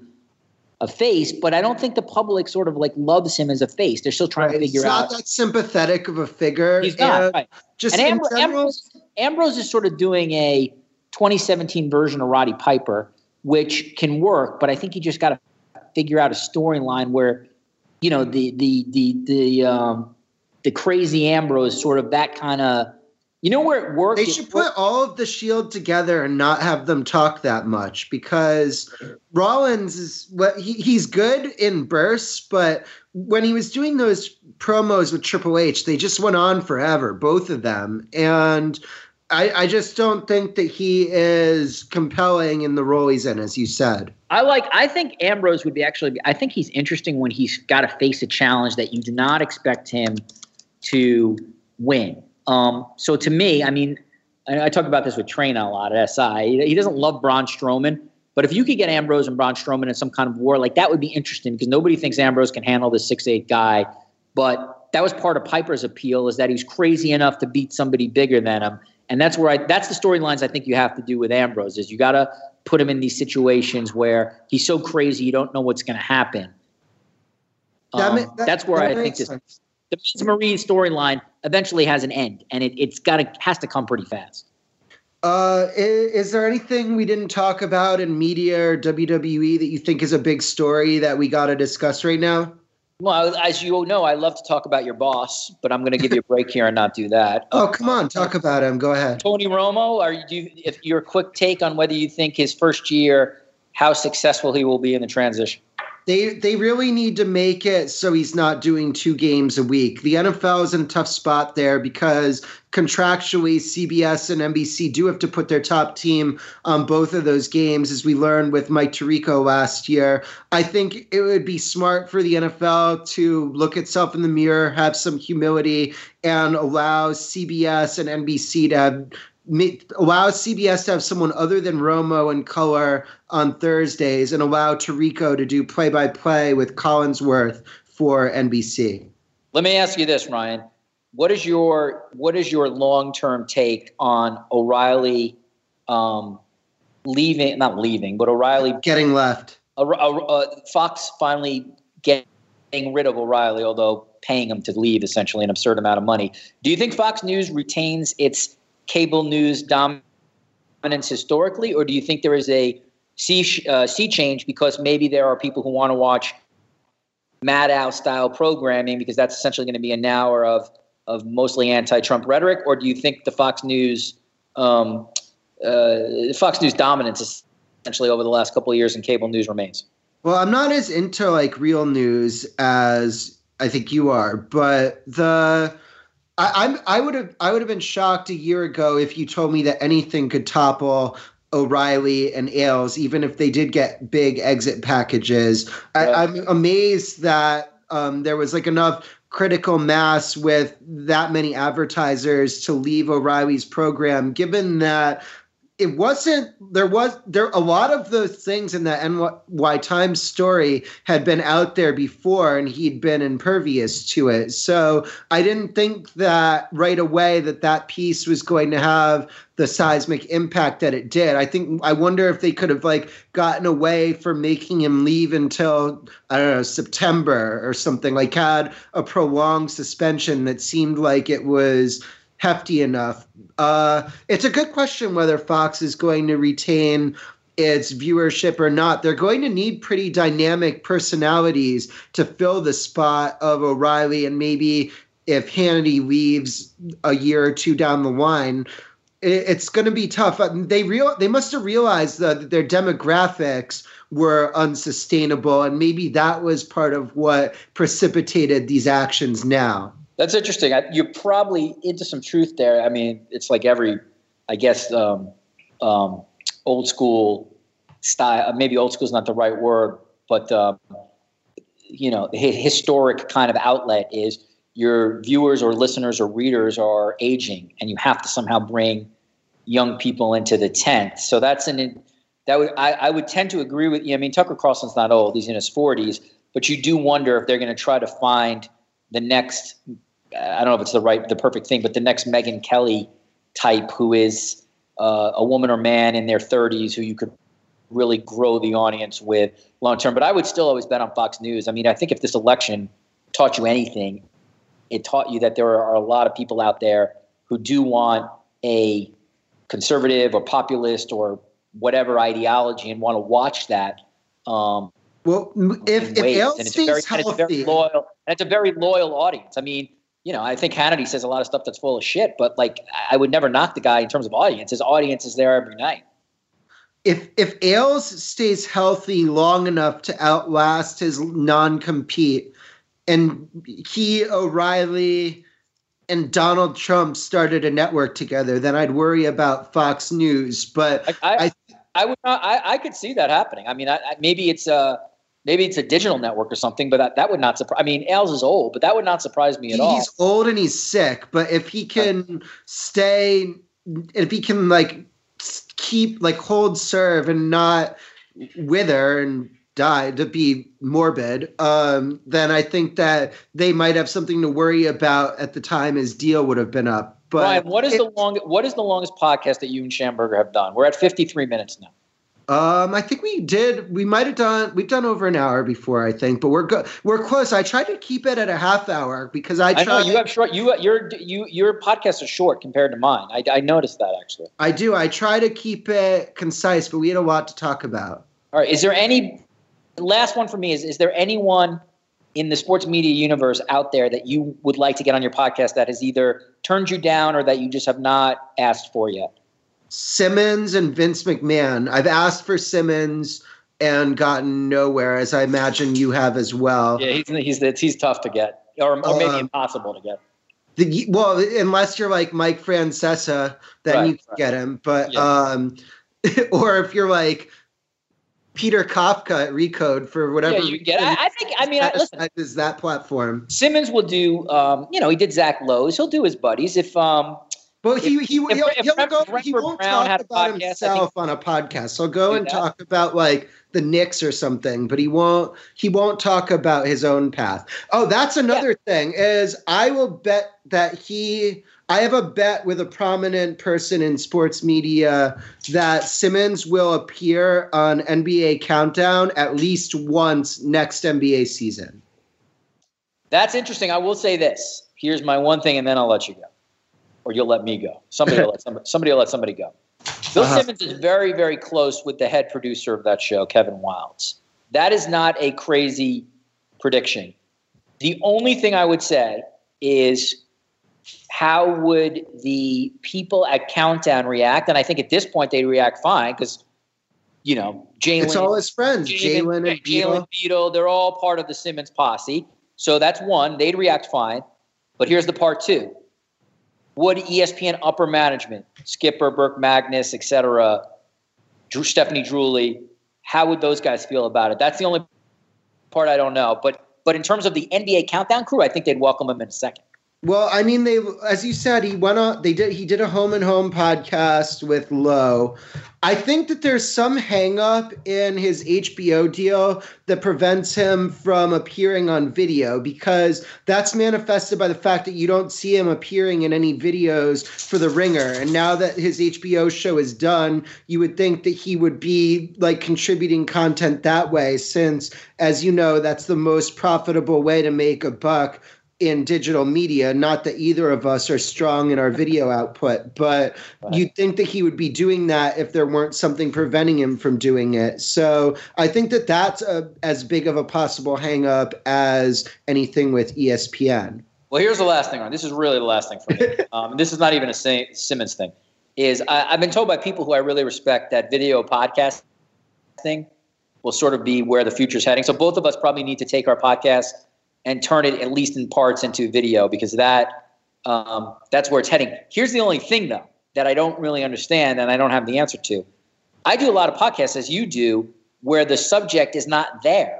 a face, but I don't think the public sort of like loves him as a face. They're still trying right. to figure He's not out. that sympathetic of a figure. He's not. Right. Just and Ambrose, general, Ambrose, Ambrose is sort of doing a twenty seventeen version of Roddy Piper, which can work, but I think you just got to figure out a storyline where, you know, the the the the um, the crazy Ambrose, sort of that kind of, you know, where it works. They should put all of the Shield together and not have them talk that much, because Rollins is what he, he's good in bursts, but when he was doing those promos with Triple H, they just went on forever, both of them, and I, I just don't think that he is compelling in the role he's in, as you said. I like. I think Ambrose would be actually. I think he's interesting when he's got to face a challenge that you do not expect him to win. Um, so to me, I mean, I, I talk about this with Train a lot at S I. He, he doesn't love Braun Strowman, but if you could get Ambrose and Braun Strowman in some kind of war, like that would be interesting, because nobody thinks Ambrose can handle this six eight guy. But that was part of Piper's appeal, is that he's crazy enough to beat somebody bigger than him. And that's where I, that's the storylines I think you have to do with Ambrose, is you got to put him in these situations where he's so crazy you don't know what's going to happen. Um, that, that, that's where that I think this, the Miz Marie storyline eventually has an end, and it, it's got to has to come pretty fast. Uh, is, is there anything we didn't talk about in media or W W E that you think is a big story that we got to discuss right now? Well, as you know, I love to talk about your boss, but I'm going to give you a break here and not do that. Oh, come on. Talk about him. Go ahead. Tony Romo, are you, do you, if your quick take on whether you think his first year, how successful he will be in the transition? They they really need to make it so he's not doing two games a week. The N F L is in a tough spot there because contractually C B S and N B C do have to put their top team on both of those games, as we learned with Mike Tirico last year. I think it would be smart for the N F L to look itself in the mirror, have some humility, and allow C B S and N B C to have allow C B S to have someone other than Romo in color on Thursdays and allow Tirico to do play-by-play with Collinsworth for N B C. Let me ask you this, Ryan. What is your what is your long-term take on O'Reilly um, leaving, not leaving, but O'Reilly getting left? Uh, uh, Fox finally getting rid of O'Reilly, although paying him to leave essentially an absurd amount of money. Do you think Fox News retains its cable news dominance historically, or do you think there is a sea, uh, sea change because maybe there are people who want to watch Maddow style programming because that's essentially going to be an hour of of mostly anti-Trump rhetoric, or do you think the Fox News um, uh, Fox News dominance essentially over the last couple of years in cable news remains? Well, I'm not as into like real news as I think you are, but the I, I'm I would have I would have been shocked a year ago if you told me that anything could topple O'Reilly and Ailes, even if they did get big exit packages. I, Right. I'm amazed that um, there was like enough critical mass with that many advertisers to leave O'Reilly's program, given that it wasn't, there was, there, a lot of those things in the N Y Times story had been out there before and he'd been impervious to it. So I didn't think that right away that that piece was going to have the seismic impact that it did. I think, I wonder if they could have like gotten away from making him leave until, I don't know, September or something, like had a prolonged suspension that seemed like it was hefty enough. Uh, it's a good question whether Fox is going to retain its viewership or not. They're going to need pretty dynamic personalities to fill the spot of O'Reilly, and maybe if Hannity leaves a year or two down the line, it, it's going to be tough. They real they must have realized that their demographics were unsustainable, and maybe that was part of what precipitated these actions now. That's interesting. I, you're probably into some truth there. I mean, it's like every, I guess, um, um, old school style. Maybe old school is not the right word, but um, you know, the historic kind of outlet is your viewers or listeners or readers are aging, and you have to somehow bring young people into the tent. So that's an that would I, I would tend to agree with you. I mean, Tucker Carlson's not old; he's in his forties, but you do wonder if they're going to try to find the next, I don't know if it's the right, the perfect thing, but the next Megyn Kelly type who is uh, a woman or man in their thirties who you could really grow the audience with long term. But I would still always bet on Fox News. I mean, I think if this election taught you anything, it taught you that there are a lot of people out there who do want a conservative or populist or whatever ideology and want to watch that. Um, Well, if, if Ailes and it's stays very, healthy, and it's a very loyal, and it's a very loyal audience. I mean, you know, I think Hannity says a lot of stuff that's full of shit, but like, I would never knock the guy in terms of audience. His audience is there every night. If if Ailes stays healthy long enough to outlast his non-compete, and he, O'Reilly, and Donald Trump started a network together, then I'd worry about Fox News. But I, I, I, I would not. I, I could see that happening. I mean, I, I, maybe it's a maybe it's a digital network or something, but that, that would not surprise. I mean, Ailes is old, but that would not surprise me at he, all. he's old and he's sick. But if he can stay, if he can like keep like hold serve and not wither and die, to be morbid, um, then I think that they might have something to worry about at the time his deal would have been up. But Ryan, what is it, the long what is the longest podcast that you and Schamberger have done? We're at fifty-three minutes now. Um, I think we did. We might have done. We've done over an hour before, I think, but we're good. We're close. I tried to keep it at a half hour because I. I Try, know you have short. You your you your podcasts are short compared to mine. I, I noticed that actually. I do. I try to keep it concise, but we had a lot to talk about. All right. Is there any last one for me? Is is there anyone in the sports media universe out there that you would like to get on your podcast that has either turned you down or that you just have not asked for yet? Simmons and Vince McMahon. I've asked for Simmons and gotten nowhere, as I imagine you have as well. Yeah, he's he's he's tough to get, or, or maybe um, impossible to get. The, well, unless you're like Mike Francesa, then Right, you can right. get him. But Yeah. um, or if you're like Peter Kafka at Recode for whatever. Yeah, you can get. I, I think. I mean, I, listen. Is that platform? Simmons will do. Um, you know, he did Zach Lowe's. He'll do his buddies if um, But he he if, he'll, if, he'll if go, Brentford he won't Brown talk had a about podcast, himself on a podcast. He'll go and that. talk about like the Knicks or something, but he won't he won't talk about his own path. Oh, that's another yeah. thing is I will bet that he I have a bet with a prominent person in sports media that Simmons will appear on N B A Countdown at least once next N B A season. That's interesting. I will say this. Here's my one thing, and then I'll let you go. Or you'll let me go. Somebody will let somebody, somebody will let somebody go. Bill uh-huh. Simmons is very, very close with the head producer of that show, Kevin Wildes. That is not a crazy prediction. The only thing I would say is how would the people at Countdown react? And I think at this point they'd react fine because, you know, Jalen. It's all his friends, Jalen and Jalen Beadle. They're all part of the Simmons posse. So that's one. They'd react fine. But here's the part two. Would E S P N upper management, Skipper, Burke Magnus, et cetera, Drew, Stephanie Drewley, how would those guys feel about it? That's the only part I don't know. But but in terms of the N B A Countdown crew, I think they'd welcome him in a second. Well, I mean, they, as you said, he went on. They did. He did a home and home podcast with Lowe. I think that there's some hang up in his H B O deal that prevents him from appearing on video because that's manifested by the fact that you don't see him appearing in any videos for The Ringer. And now that his H B O show is done, you would think that he would be like contributing content that way, since, as you know, that's the most profitable way to make a buck in digital media. Not that either of us are strong in our video output, but right. You'd think that he would be doing that if there weren't something preventing him from doing it. So I think that that's a, as big of a possible hang up as anything with E S P N. Well, here's the last thing, Ron. This is really the last thing for me. um, this is not even a Simmons thing. Is I, I've been told by people who I really respect that video podcast thing will sort of be where the future's heading. So both of us probably need to take our podcast and turn it, at least in parts, into video, because that um, that's where it's heading. Here's the only thing, though, that I don't really understand and I don't have the answer to. I do a lot of podcasts, as you do, where the subject is not there.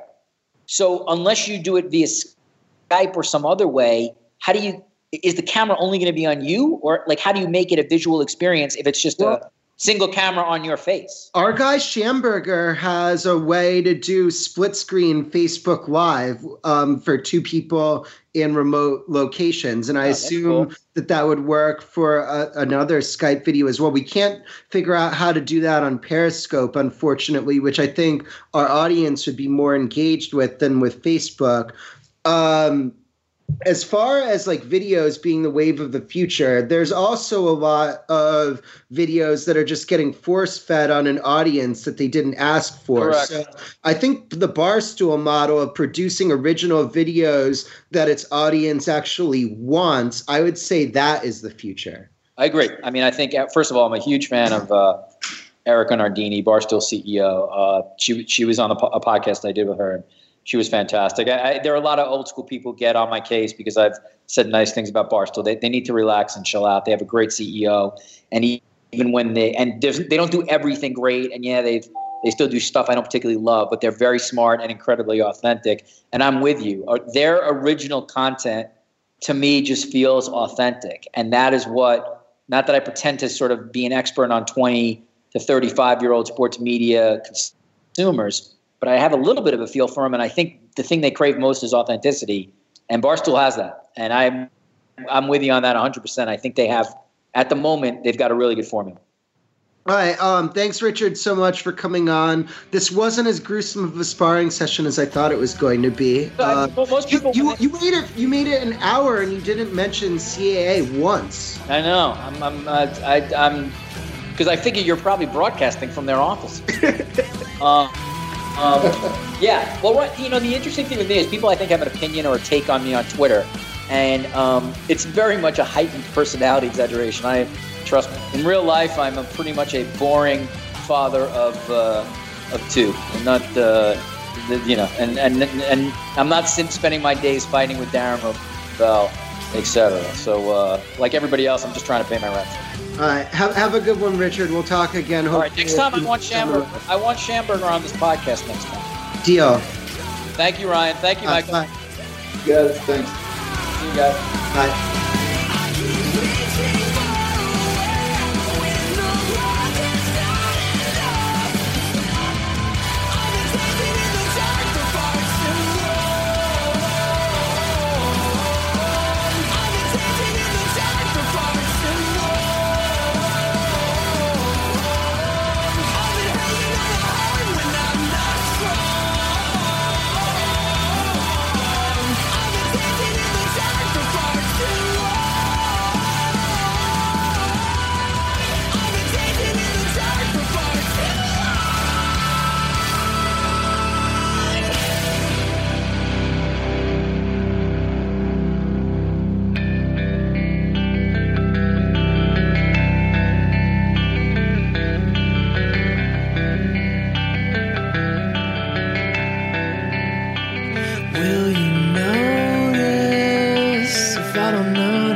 So unless you do it via Skype or some other way, how do you – is the camera only going to be on you? Or, like, how do you make it a visual experience if it's just well, a single camera on your face? Our guy Schamberger has a way to do split screen Facebook Live um, for two people in remote locations. And I oh, assume cool. that that would work for a, another Skype video as well. We can't figure out how to do that on Periscope, unfortunately, which I think our audience would be more engaged with than with Facebook. Um, As far as like videos being the wave of the future, there's also a lot of videos that are just getting force fed on an audience that they didn't ask for. Correct. So I think the Barstool model of producing original videos that its audience actually wants, I would say that is the future. I agree. I mean, I think, first of all, I'm a huge fan of uh, Erica Nardini, Barstool C E O. Uh, she, she was on a, a podcast I did with her. She was fantastic. I, I, there are a lot of old school people get on my case because I've said nice things about Barstool. They they need to relax and chill out. They have a great C E O, and he, even when they and they don't do everything great. And yeah, they they still do stuff I don't particularly love, but they're very smart and incredibly authentic. And I'm with you. Their original content to me just feels authentic, and that is what. Not that I pretend to sort of be an expert on twenty to thirty-five year old sports media consumers. But I have a little bit of a feel for them, and I think the thing they crave most is authenticity, and Barstool has that. And I'm I'm with you on that one hundred percent. I think they have, at the moment, they've got a really good formula. All right. Um, thanks, Richard, so much for coming on. This wasn't as gruesome of a sparring session as I thought it was going to be. Uh, well, most people you, you, you made it. You made it an hour, and you didn't mention C A A once. I know. I'm. I'm. Uh, I, I'm. Because I figure you're probably broadcasting from their office. uh, Um, yeah, well, right, you know, the interesting thing with me is people, I think, have an opinion or a take on me on Twitter, and um, it's very much a heightened personality exaggeration. I trust me. In real life, I'm a pretty much a boring father of uh, of two, and not, uh, the, you know, and, and and I'm not spending my days fighting with Darren Rovell, et cetera. So, uh, like everybody else, I'm just trying to pay my rent. All right, have have a good one, Richard. We'll talk again. All right, next time I want Schamberger. I want Schamberger on this podcast next time. Deal. Thank you, Ryan. Thank you, Michael. Bye. You guys, thanks. See you guys. Bye.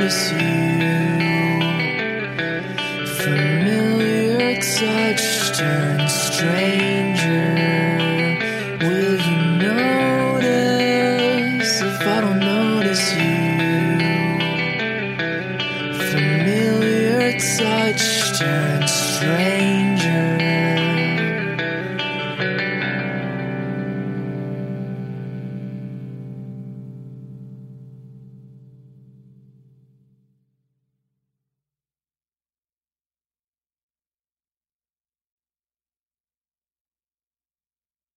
notice you. Familiar touch turns stranger. Will you notice if I don't notice you? Familiar touch turns stranger.